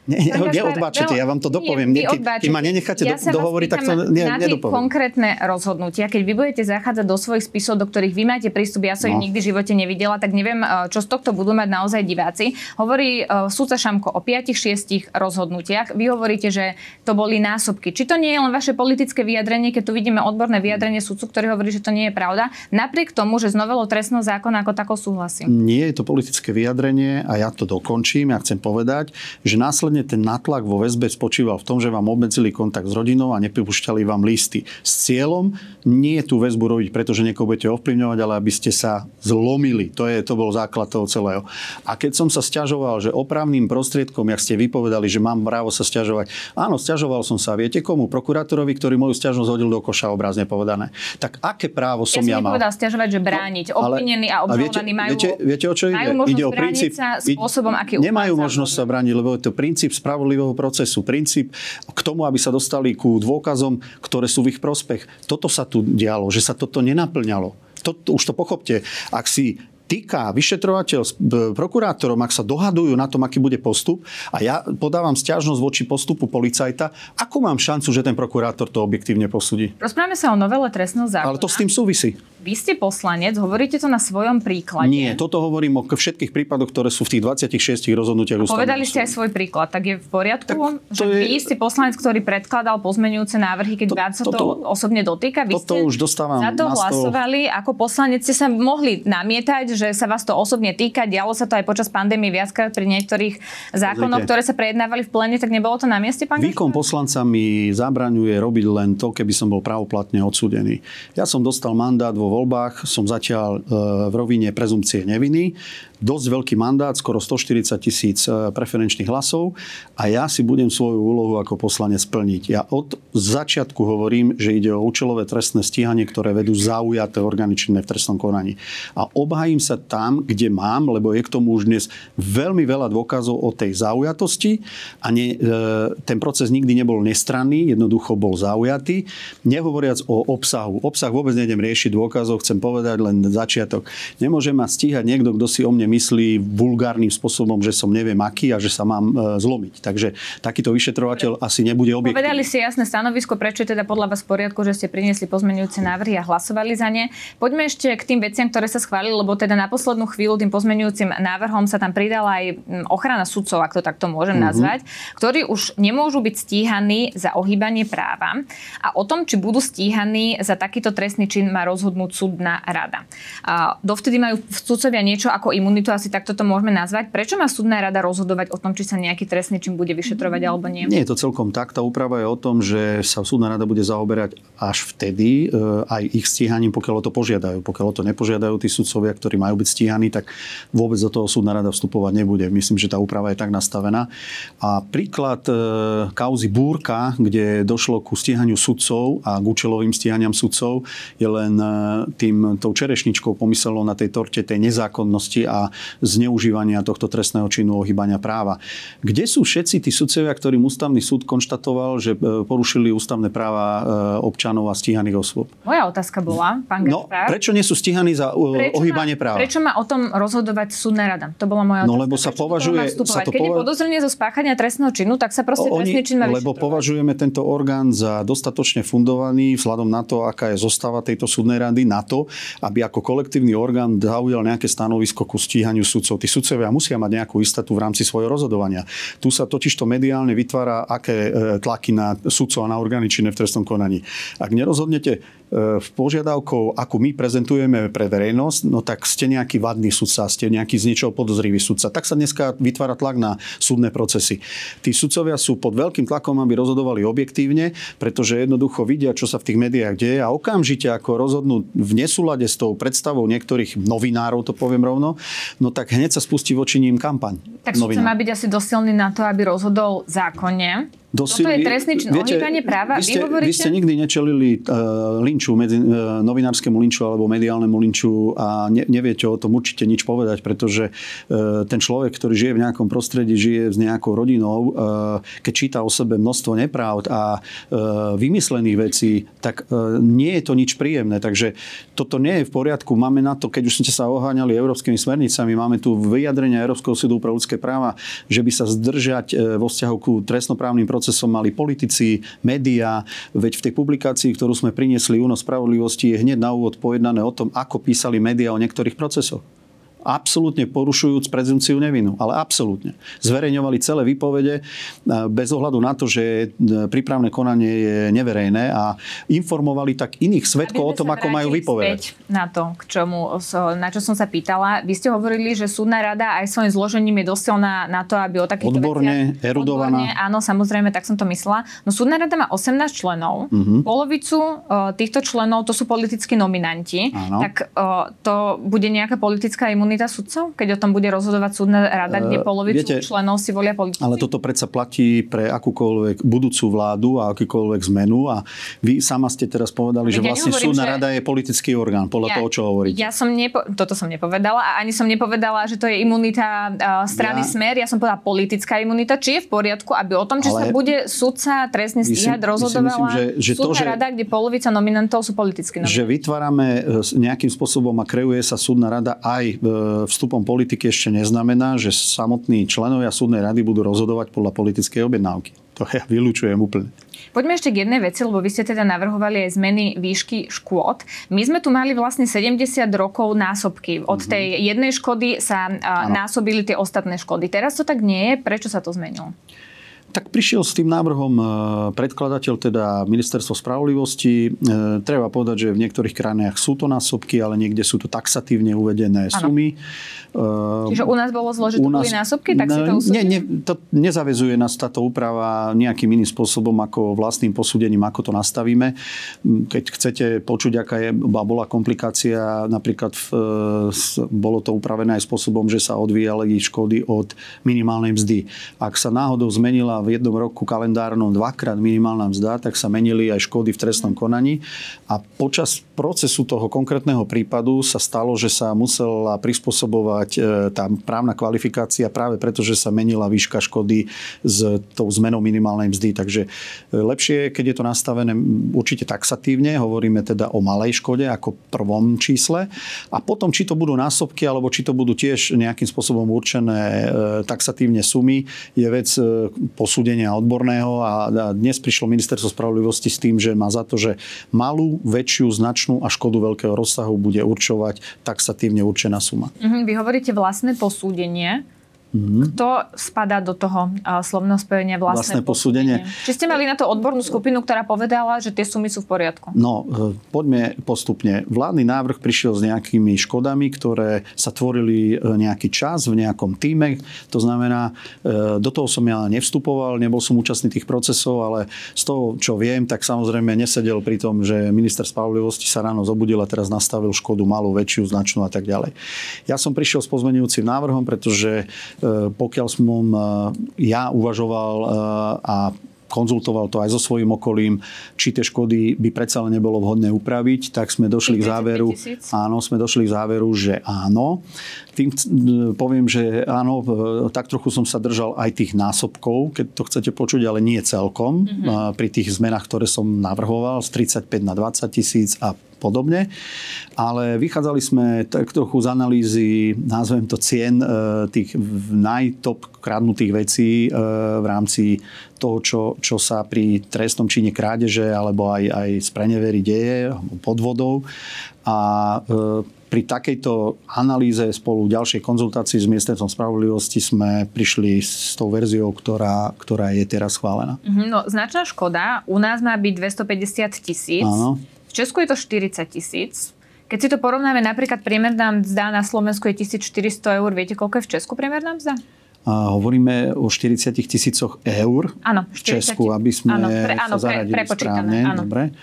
Nie, ne, neodbáčete, ja vám to dopoviem. Nie, keď ma nenecháte ja do, dohovoriť, tak to ne, na nedopoviem. Konkrétne rozhodnutia, keď vy budete zachádzať do svojich spisov, do ktorých vy máte prístup, ja som no. ich nikdy v živote nevidela, tak neviem, čo z tohto budú mať naozaj diváci. Hovorí uh, sudca Šamko o piatich šiestich rozhodnutiach. Vy hovoríte, že to boli násobky. Či to nie je len vaše politické vyjadrenie, keď tu vidíme odborné vyjadrenie sudcu, ktorý hovorí, že to nie je pravda, napriek tomu, že s novelou trestného zákona ako takou súhlasím? Nie je to politické vyjadrenie a ja to dokončím. Ja chcem povedať, že následne ten nátlak vo väzbe spočíval v tom, že vám obmedzili kontakt s rodinou a nepúšťali vám listy. S cieľom nie tú väzbu robiť, pretože niekoho budete ovplyvňovať, ale aby ste sa zlomili. To, je, to bol základ toho celého. A keď som sa sťažoval, že opravným prostriedkom, jak ste vypovedali, že mám právo sa sťažovať, áno, sťažoval som sa. Viete komu? Prokurátorovi, ktorý moju sťažnosť hodil do koša, obrazne povedané. Tak aké právo som ja, ja mal? Ja som nepovedal sťažovať, že brániť. No, obvinení a obžalovaní majú, viete, viete, o čo ide? Majú možnosť ide o princíp, sa spôsobom, aký nemajú možnosť sa brániť, lebo je to princíp spravodlivého procesu. Princíp k tomu, aby sa dostali ku dôkazom, ktoré sú v ich prospech. Toto sa tu dialo, že sa toto nenaplňalo. To, už to pochopte. Ak si týka vyšetrovateľ s prokurátorom, ak sa dohadujú na tom, aký bude postup a ja podávam sťažnosť voči postupu policajta, ako mám šancu, že ten prokurátor to objektívne posúdi? Rozprávame sa o novele trestného zákona. Ale to s tým súvisí. Vy ste poslanec, hovoríte to na svojom príklade. Nie, toto hovorím o všetkých prípadoch, ktoré sú v tých dvadsiatich šiestich rozhodnutiach ústavného súdu. Povedali ste aj svoj príklad, tak je v poriadku, tak že je... vy ste poslanec, ktorý predkladal pozmeňujúce návrhy, keď to, vás sa to toto, osobne dotýka. Vy ste už za to hlasovali, ako poslanec ste sa mohli namietať, že sa vás to osobne týka. Dialo sa to aj počas pandémie viackrát pri niektorých zákonoch, ktoré sa prejednávali v pléne, tak nebolo to na mieste, pán Výkon poslanca mi zabraňuje robiť len to, keby som bol pravoplatne odsúdený. Ja som dostal mandát vo voľbách, som zatiaľ v rovine prezumpcie neviny. Dosť veľký mandát, skoro stoštyridsať tisíc preferenčných hlasov a ja si budem svoju úlohu ako poslanec splniť. Ja od začiatku hovorím, že ide o účelové trestné stíhanie, ktoré vedú zaujaté orgány činné v trestnom konaní. A obhájim sa tam, kde mám, lebo je k tomu už dnes veľmi veľa dôkazov o tej zaujatosti a nie, ten proces nikdy nebol nestranný, jednoducho bol zaujatý. Nehovoriac o obsahu. Obsah vôbec nejdem riešiť dôkazov, chcem povedať len začiatok. Nemôže ma stíhať niekto, kto si o mne myslí vulgárnym spôsobom, že som neviem aký a že sa mám e, zlomiť. Takže takýto vyšetrovateľ asi nebude objektívny. Povedali ste jasné stanovisko, prečo je teda podľa vás v poriadku, že ste priniesli pozmeňujúce návrhy a hlasovali za ne. Poďme ešte k tým veciam, ktoré sa schválili, lebo teda na poslednú chvíľu tým pozmeňujúcim návrhom sa tam pridala aj ochrana sudcov, ak to takto môžem mm-hmm. nazvať, ktorí už nemôžu byť stíhaní za ohýbanie práva. A o tom, či budú stíhaní za takýto trestný čin, má rozhodnúť súdna rada. A dovtedy majú sudcovia niečo ako imunitu, to asi takto to môžeme nazvať. Prečo má súdna rada rozhodovať o tom, či sa nejaký trestný čin bude vyšetrovať alebo nie? Nie je to celkom tak. Tá úprava je o tom, že sa súdna rada bude zaoberať až vtedy e, aj ich stíhaním, pokiaľ o to požiadajú. Pokiaľ o to nepožiadajú tí sudcovia, ktorí majú byť stíhaní, tak vôbec do toho súdna rada vstupovať nebude. Myslím, že tá úprava je tak nastavená. A príklad e, kauzy Búrka, kde došlo ku stíhaniu sudcov a k účelovým stíhaniam sudcov, je len e, tým tou čerešničkou pomyselnou na tej torte tej nezákonnosti a zneužívania tohto trestného činu ohýbania práva. Kde sú všetci tí sudcovia, ktorým ústavný súd konštatoval, že porušili ústavné práva občanov a stíhaných osôb? Moja otázka bola, pán Gašpar. No, prečo nie sú stíhaní za ohýbanie práva? Prečo má o tom rozhodovať súdna rada? To bola moja otázka. No lebo sa prečo považuje... Sa to Keď pova... je podozrenie zo spáchania trestného činu, tak sa proste Oni, trestný čin má vyšetrovať. Lebo považujeme tento orgán za dostatočne fundovaný vzhľadom na to, aká je zostava tejto súdnej rady, na to, aby ako kolektívny orgán zaujal nejaké stanovisko ku stíhaniu sudcov. Tí sudcovia musia mať nejakú istotu v rámci svojho rozhodovania. Tu sa totižto mediálne vytvára aké tlaky na sudcov a na orgány činné v trestnom konaní. Ak nerozhodnete v požiadavkou, akú my prezentujeme pre verejnosť, no tak ste nejaký vadný sudca, ste nejaký z niečoho podozrivý sudca. Tak sa dneska vytvára tlak na súdne procesy. Tí sudcovia sú pod veľkým tlakom, aby rozhodovali objektívne, pretože jednoducho vidia, čo sa v tých médiách deje a okamžite, ako rozhodnú v nesúlade s tou predstavou niektorých novinárov, to poviem rovno, no tak hneď sa spustí voči ním kampaň. Tak sudca má byť asi dosť silný na to, aby rozhodol zákonne. Do Toto je trestný čin, ohýbanie práva. Vy ste, vy, hovoríte... vy ste nikdy nečelili uh, linču, medzi, uh, novinárskému linču alebo mediálnemu linču a ne, neviete o tom určite nič povedať, pretože uh, ten človek, ktorý žije v nejakom prostredí, žije s nejakou rodinou, uh, keď číta o sebe množstvo nepravd a uh, vymyslených vecí, tak uh, nie je to nič príjemné. Takže toto nie je v poriadku. Máme na to, keď už ste sa oháňali európskymi smernicami, máme tu vyjadrenia Európskeho súdu pre ľudské práva, že by sa zdržať uh, vo vzťahu ku trestnoprávnym procesom procesom mali politici, médiá, veď v tej publikácii, ktorú sme priniesli Únos spravodlivosti, je hneď na úvod pojednané o tom, ako písali médiá o niektorých procesoch. Absolútne porušujúc prezumpciu nevinu, ale absolútne. Zverejňovali celé výpovede bez ohľadu na to, že prípravné konanie je neverejné a informovali tak iných svedkov o tom, ako majú vypovedať. Na to, k čomu, na čo som sa pýtala. Vy ste hovorili, že súdna rada aj svojím zložením je dosť na, na to, aby o takýchto odborne, veciach... Erudovaná. Odborne, áno, samozrejme, tak som to myslela. No súdna rada má osemnásť členov. Uh-huh. Polovicu uh, týchto členov, to sú politickí nominanti. Áno. Tak uh, to bude nejaká politická imunita sudcov, keď o tom bude rozhodovať súdna rada, kde polovicu Viete, členov si volia politici? Ale toto predsa platí pre akúkoľvek budúcu vládu a akúkoľvek zmenu a vy sama ste teraz povedali, že ja vlastne súdna že... rada je politický orgán, podľa ja, toho, čo hovoríte. Ja som nepo... Toto som nepovedala a ani som nepovedala, že to je imunita uh, strany ja... Smer. Ja som povedala politická imunita. Či je v poriadku, aby o tom, či ale... sa bude sudca trestne stíhať, myslím, rozhodovala myslím, že, že súdna to, že... rada, kde polovica nominantov sú politickí nominanti. Že vytvárame nejakým spôsobom a kreuje sa súdna rada aj vstupom politiky ešte neznamená, že samotní členovia súdnej rady budú rozhodovať podľa politickej objednávky. To ja vylučujem úplne. Poďme ešte k jednej veci, lebo vy ste teda navrhovali aj zmeny výšky škôd. My sme tu mali vlastne sedemdesiat rokov násobky. Od tej jednej škody sa ano. násobili tie ostatné škody. Teraz to tak nie je. Prečo sa to zmenilo? Tak prišiel s tým návrhom predkladateľ, teda Ministerstvo spravodlivosti. Treba povedať, že v niektorých krajinách sú to násobky, ale niekde sú to taxatívne uvedené ano. sumy. Čiže u nás bolo zložité boli násobky? Tak si to nie, nie, to nezavezuje nás táto úprava nejakým iným spôsobom ako vlastným posúdením, ako to nastavíme. Keď chcete počuť, aká je, bola komplikácia, napríklad v, bolo to upravené aj spôsobom, že sa odvíjali škody od minimálnej mzdy. Ak sa náhodou zmenila v jednom roku kalendárnom dvakrát minimálna mzda, tak sa menili aj škody v trestnom konaní a počas procesu toho konkrétneho prípadu sa stalo, že sa musela prispôsobovať tá právna kvalifikácia práve preto, že sa menila výška škody s tou zmenou minimálnej mzdy. Takže lepšie, keď je to nastavené určite taxatívne, hovoríme teda o malej škode ako prvom čísle a potom, či to budú násobky, alebo či to budú tiež nejakým spôsobom určené taxatívne sumy, je vec posúdenia odborného a dnes prišlo Ministerstvo spravodlivosti s tým, že má za to, že malú, väčšiu, značnú a škodu veľkého rozsahu bude určovať taxatívne určená suma. Mhm, vy hovoríte vlastné posúdenie. Mm-hmm. Kto spadá do toho uh, slovného spojenia vlastné, vlastné posúdenie? posúdenie? Či ste mali na to odbornú skupinu, ktorá povedala, že tie sumy sú v poriadku? No, poďme postupne. Vládny návrh prišiel s nejakými škodami, ktoré sa tvorili nejaký čas v nejakom tíme. To znamená, do toho som ja nevstupoval, nebol som účastný tých procesov, ale z toho, čo viem, tak samozrejme nesedel pri tom, že minister spravodlivosti sa ráno zobudil a teraz nastavil škodu malú, väčšiu, značnú a tak ďalej. Ja som prišiel s pozmeňujúcim návrhom, pretože pokiaľ som ja uvažoval a konzultoval to aj so svojím okolím, či tie škody by predsa len nebolo vhodné upraviť, tak sme došli k záveru, áno, sme došli k záveru, že áno. Tým poviem, že áno, tak trochu som sa držal aj tých násobkov, keď to chcete počuť, ale nie celkom. Mm-hmm. Pri tých zmenách, ktoré som navrhoval z tridsaťpäť na dvadsať tisíc a podobne. Ale vychádzali sme tak trochu z analýzy, nazvem to cien, tých najtop kradnutých vecí v rámci toho, čo, čo sa pri trestnom čine krádeže alebo aj, aj sprenevery deje, podvodov. A pri takejto analýze spolu ďalšej konzultácii s Ministerstvom spravodlivosti sme prišli s tou verziou, ktorá, ktorá je teraz schválená. No, značná škoda. U nás má byť dvestopäťdesiat tisíc. Áno. V Česku je to štyridsať tisíc. Keď si to porovnáme, napríklad priemerná mzda na Slovensku je tisícštyristo eur. Viete, koľko je v Česku priemerná mzda? A hovoríme o štyridsať tisícoch eur áno, v Česku, aby sme áno, pre, áno, sa zaradili pre, správne. Áno. Dobre.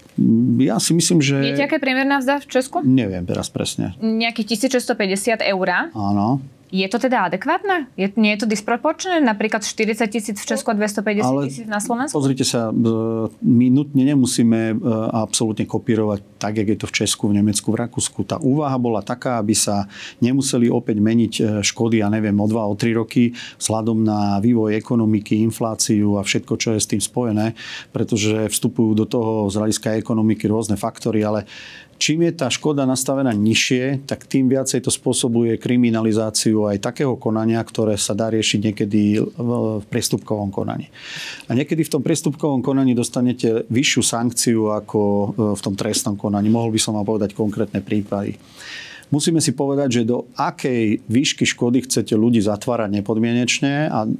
Ja si myslím, že... Viete, aká je priemerná mzda v Česku? Neviem teraz presne. Nejakých tisícšesťstopäťdesiat eur. Áno. Je to teda adekvátne? Je, nie je to disproporčné? Napríklad štyridsať tisíc v Česku a dvestopäťdesiat tisíc na Slovensku? Pozrite sa, my nutne nemusíme absolútne kopírovať tak, jak je to v Česku, v Nemecku, v Rakúsku. Tá úvaha bola taká, aby sa nemuseli opäť meniť škody, ja neviem, o dva, o tri roky vzhľadom na vývoj ekonomiky, infláciu a všetko, čo je s tým spojené, pretože vstupujú do toho z hľadiska ekonomiky rôzne faktory, ale čím je tá škoda nastavená nižšie, tak tým viacej to spôsobuje kriminalizáciu aj takého konania, ktoré sa dá riešiť niekedy v priestupkovom konaní. A niekedy v tom priestupkovom konaní dostanete vyššiu sankciu ako v tom trestnom konaní. Mohol by som vám povedať konkrétne prípady. Musíme si povedať, že do akej výšky škody chcete ľudí zatvárať nepodmienečne a,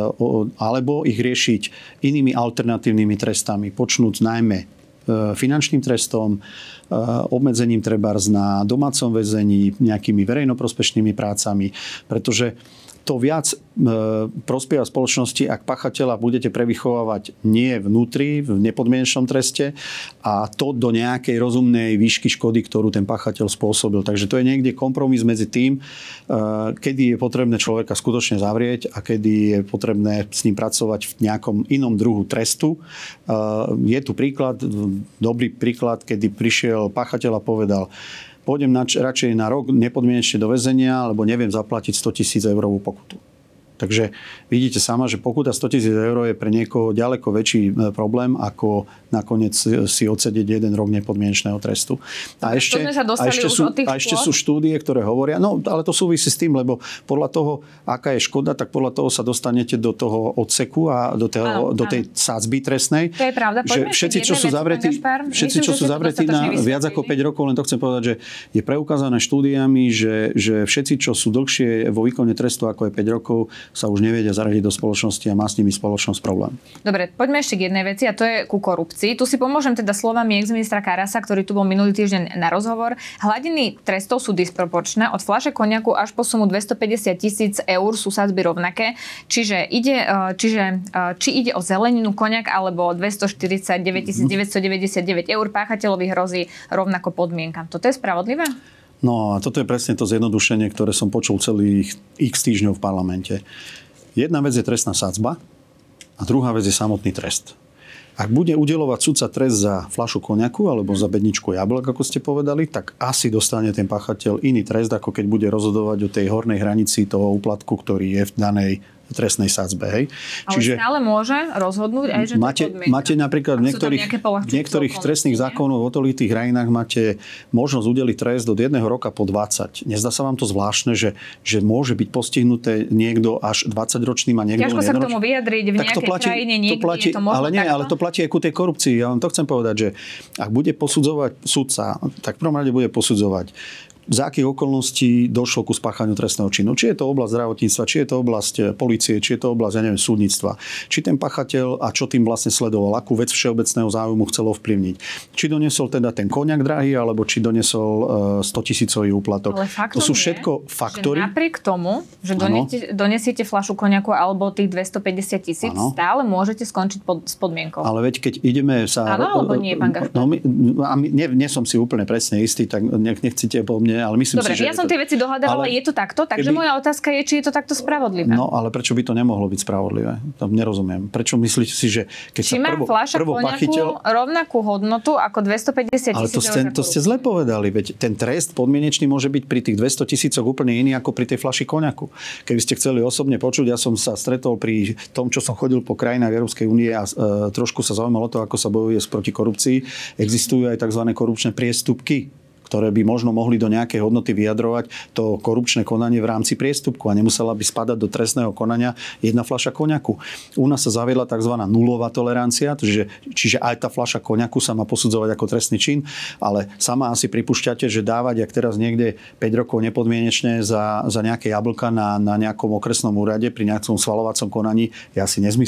alebo ich riešiť inými alternatívnymi trestami, počnúc najmä finančným trestom, obmedzením trebárs na domácom väzení, nejakými verejnoprospešnými prácami, pretože to viac prospieva spoločnosti, ak pachateľa budete prevychovávať nie vnútri, v nepodmienečnom treste a to do nejakej rozumnej výšky škody, ktorú ten pachateľ spôsobil. Takže to je niekde kompromis medzi tým, kedy je potrebné človeka skutočne zavrieť a kedy je potrebné s ním pracovať v nejakom inom druhu trestu. Je tu príklad, dobrý príklad, kedy prišiel pachateľ a povedal: pôjdem na, radšej na rok nepodmienečne do väzenia, lebo neviem zaplatiť sto tisíc eurovú pokutu. Takže vidíte sama, že pokuta sto tisíc eur je pre niekoho ďaleko väčší problém, ako nakoniec si odsedieť jeden rok nepodmienečného trestu. A ešte, a ešte, sú, a ešte sú štúdie, ktoré hovoria, no ale to súvisí s tým, lebo podľa toho, aká je škoda, tak podľa toho sa dostanete do toho odseku a do, toho, áno, do tej sádzby trestnej. To je pravda. Že všetci, čo sú zavretí, všetci, čo sú zavretí na viac ako päť rokov, len to chcem povedať, že je preukázané štúdiami, že, že všetci, čo sú dlhšie vo výkone trestu ako je päť rokov, sa už nevedia zaradiť do spoločnosti a má s nimi spoločnosť problém. Dobre, poďme ešte k jednej veci a to je ku korupcii. Tu si pomôžem teda slovami ex-ministra Karasa, ktorý tu bol minulý týždeň na rozhovor. Hladiny trestov sú disproporčné. Od fľaše koniaku až po sumu dvestopäťdesiat tisíc eur sú sadzby rovnaké. Čiže ide, čiže, či ide o zeleninu, koniak alebo dvestoštyridsaťdeväť tisíc deväťstodeväťdesiatdeväť eur, páchateľovi hrozí rovnako podmienka. Toto je spravodlivé? No a toto je presne to zjednodušenie, ktoré som počul celých x týždňov v parlamente. Jedna vec je trestná sadzba a druhá vec je samotný trest. Ak bude udeľovať sudca trest za fľašu koniaku alebo za bedničku jablok, ako ste povedali, tak asi dostane ten páchateľ iný trest, ako keď bude rozhodovať o tej hornej hranici toho úplatku, ktorý je v danej trestnej sadzbe. Hej. Ale čiže stále môže rozhodnúť aj, že máte, to podmienka. Máte napríklad v niektorých, v niektorých trestných zákonoch v okolitých krajinách máte možnosť udeliť trest od jedného roka po dvadsať. Nezdá sa vám to zvláštne, že, že môže byť postihnuté niekto až dvadsaťročným a niekto ťažko sa k tomu vyjadriť v nejakej platí, krajine, niekde to platí, je to možno ale nie, takto? Ale to platí aj ku tej korupcii. Ja vám to chcem povedať, že ak bude posudzovať sudca, tak v prvom rade bude posudzovať, za akých okolností došlo ku spáchaniu trestného činu. Či je to oblasť zdravotníctva, či je to oblasť polície, či je to oblasť, ja neviem, súdnictva. Či ten pachateľ a čo tým vlastne sledoval, akú vec všeobecného záujmu chcel ovplyvniť. Či doniesol teda ten koniak drahý, alebo či doniesol sto tisícový úplatok. Ale faktom to sú všetko je, faktory. Že napriek tomu, že donesiete, donesiete flašu koniaku alebo tých dvestopäťdesiat tisíc, stále môžete skončiť pod, s podmienkou. Ale veď keď ideme sa... Áno, alebo nie, pán Gašpar? No, my, nie, nie som si úplne presne istý, tak nech, nechcite po mne, ale myslím Dobre, si, že... ja som tie veci dohľadala, ale je to takto, takže keby... moja otázka je, či je to takto spravodlivé. No, ale prečo by to nemohlo byť spravodlivé? To nerozumiem. Prečo myslíte si, že keď či sa má prvo, fľaša prvo pachyteľ... rovnakú hodnotu ako dvestopäťdesiat tisíc? Ale to ste, to ste zle povedali, veď ten trest podmienečný môže byť pri tých dvesto tisícoch úplne iný ako pri tej fľaši koniaku. Keby ste chceli osobne počuť, ja som sa stretol pri tom, čo som chodil po krajinách Európskej únie a e, trošku sa zaujímalo o to, ako sa bojuje proti korupcii. Existujú aj tzv. Korupčné priestupky, ktoré by možno mohli do nejakej hodnoty vyjadrovať to korupčné konanie v rámci priestupku a nemusela by spadať do trestného konania jedna fľaša koniaku. U nás sa zaviedla tzv. Nulová tolerancia, čiže, čiže aj tá fľaša koniaku sa má posudzovať ako trestný čin, ale sama asi pripúšťate, že dávať, ak teraz niekde päť rokov nepodmienečne za, za nejaké jablka na, na nejakom okresnom úrade pri nejakom schvaľovacom konaní je asi nezmysel.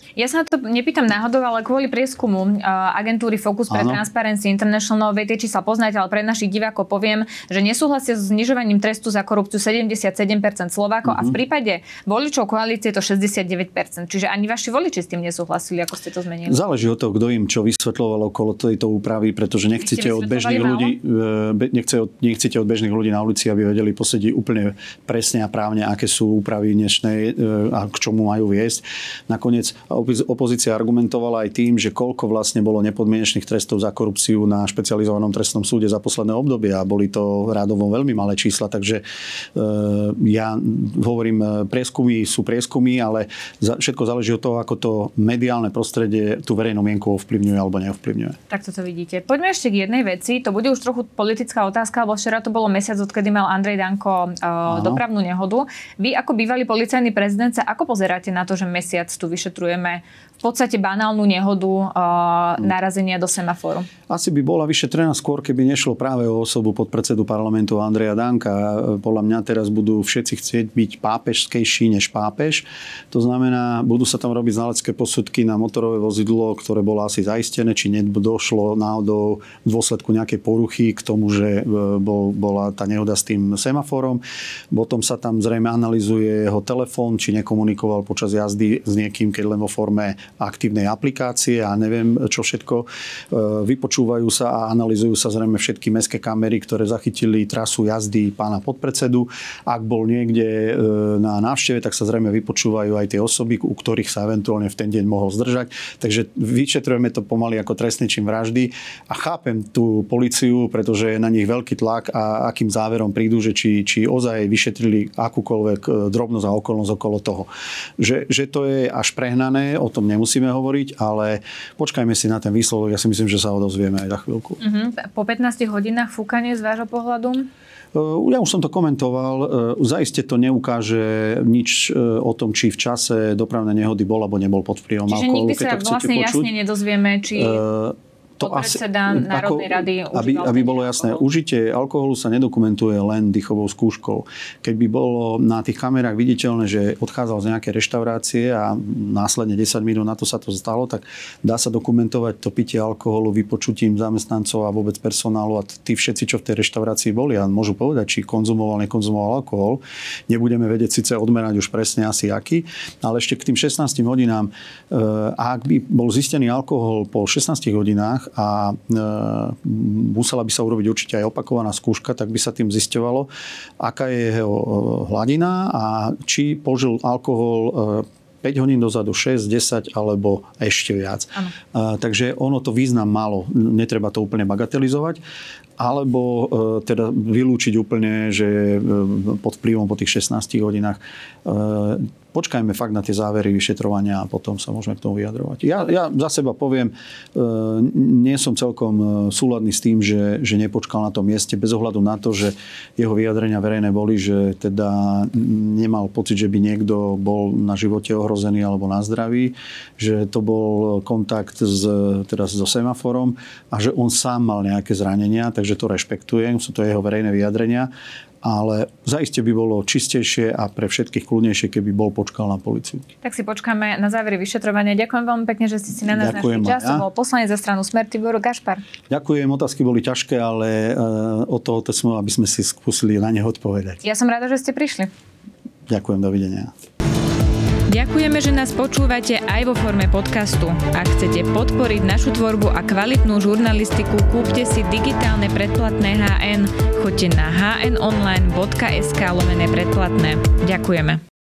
Ja sa na to nepýtam náhodou, ale kvôli prieskumu uh, agentúry Focus pre Transparency International, viete, či sa poznáte, ale pre našich divákov poviem, že nesúhlasia so znižovaním trestu za korupciu sedemdesiatsedem percent Slovákov mm-hmm. a v prípade voličov koalície to šesťdesiatdeväť percent. Čiže ani vaši voliči s tým nesúhlasili, ako ste to zmenili. Záleží od toho, kto im čo vysvetľoval okolo tejto úpravy, pretože nechcete od bežných ľudí, nechce od, nechcete od bežných ľudí na ulici, aby vedeli posediť úplne presne a právne, aké sú úpravy dnešnej a k čomu majú viesť. Nakoniec opozícia argumentovala aj tým, že koľko vlastne bolo nepodmienečných trestov za korupciu na špecializovanom trestnom súde za posledné obdobie a boli to rádovo veľmi malé čísla, takže e, ja hovorím, prieskumy sú prieskumy, ale za, všetko záleží od toho, ako to mediálne prostredie tú verejnú mienku ovplyvňuje alebo neovplyvňuje. Tak to vidíte. Poďme ešte k jednej veci, to bude už trochu politická otázka, lebo včera to bolo mesiac, odkedy mal Andrej Danko e, dopravnú nehodu. Vy ako bývalý policajný prezident sa ako pozeráte na to, že mesiac tu vyšetrujeme v podstate banálnu nehodu uh, narazenia do semaforu? Asi by bola vyšetrená skôr, keby nešlo práve o osobu podpredsedu parlamentu Andreja Danka. Podľa mňa teraz budú všetci chcieť byť pápežskejší než pápež. To znamená, budú sa tam robiť znalecké posudky na motorové vozidlo, ktoré bolo asi zaistené, či nedošlo náhodou v dôsledku nejakej poruchy k tomu, že bol, bola tá nehoda s tým semaforom. Potom sa tam zrejme analyzuje jeho telefón, či nekomunikoval počas jazdy s niekým, keď len vo forme aktívnej aplikácie a neviem čo všetko. Vypočúvajú sa a analyzujú sa zrejme všetky mestské kamery, ktoré zachytili trasu jazdy pána podpredsedu. Ak bol niekde na návšteve, tak sa zrejme vypočúvajú aj tie osoby, u ktorých sa eventuálne v ten deň mohol zdržať. Takže vyšetrujeme to pomaly ako trestný čin vraždy a chápem tú políciu, pretože je na nich veľký tlak a akým záverom prídu, že či, či ozaj vyšetrili akúkoľvek drobnosť a okolnosť okolo toho. Že, že to je až prehnané, o tom nemusíme hovoriť, ale počkajme si na ten výsledok. Ja si myslím, že sa ho dozvieme aj za chvíľku. Uh-huh. Po pätnástich hodinách fúkanie z vášho pohľadu? Ja už som to komentoval. Zaiste to neukáže nič o tom, či v čase dopravnej nehody bol alebo nebol pod vplyvom alkoholu. Čiže nikdy sa vlastne počuť, jasne nedozvieme, či... Uh, podpredseda Národnej rady aby, aby bolo jasné, užitie alkoholu sa nedokumentuje len dýchovou skúškou. Keď by bolo na tých kamerách viditeľné, že odchádzal z nejakej reštaurácie a následne desať minút na to sa to stalo, tak dá sa dokumentovať to pitie alkoholu vypočutím zamestnancov a vôbec personálu a tí všetci, čo v tej reštaurácii boli a môžu povedať, či konzumoval, nekonzumoval alkohol. Nebudeme vedieť síce odmerať už presne asi aký, ale ešte k tým šestnástim hodinám, ak by bol zistený alkohol po šestnástich hodinách a e, musela by sa urobiť určite aj opakovaná skúška, tak by sa tým zisťovalo, aká je jeho hladina a či požil alkohol e, päť hodín dozadu, šesť, desať alebo ešte viac. E, takže ono to význam malo. Netreba to úplne bagatelizovať. Alebo e, teda vylúčiť úplne, že e, pod vplyvom po tých šestnástich hodinách e, počkajme fakt na tie závery vyšetrovania a potom sa môžeme k tomu vyjadrovať. Ja, ja za seba poviem, e, nie som celkom súladný s tým, že, že nepočkal na tom mieste, bez ohľadu na to, že jeho vyjadrenia verejné boli, že teda nemal pocit, že by niekto bol na živote ohrozený alebo na zdraví, že to bol kontakt s, teda so semaforom a že on sám mal nejaké zranenia, takže to rešpektujem, sú to jeho verejné vyjadrenia. Ale zaiste by bolo čistejšie a pre všetkých kľudnejšie, keby bol počkal na políciu. Tak si počkáme na závery vyšetrovania. Ďakujem veľmi pekne, že ste si na nás našli čas. To bol poslanec za stranu Smer Tibor Gašpar. Ďakujem, otázky boli ťažké, ale od toho to sme, aby sme si skúsili na ne odpovedať. Ja som rada, že ste prišli. Ďakujem, dovidenia. Ďakujeme, že nás počúvate aj vo forme podcastu. Ak chcete podporiť našu tvorbu a kvalitnú žurnalistiku, kúpte si digitálne predplatné há en. Choďte na hnonline bodka es ká lomeno predplatné. Ďakujeme.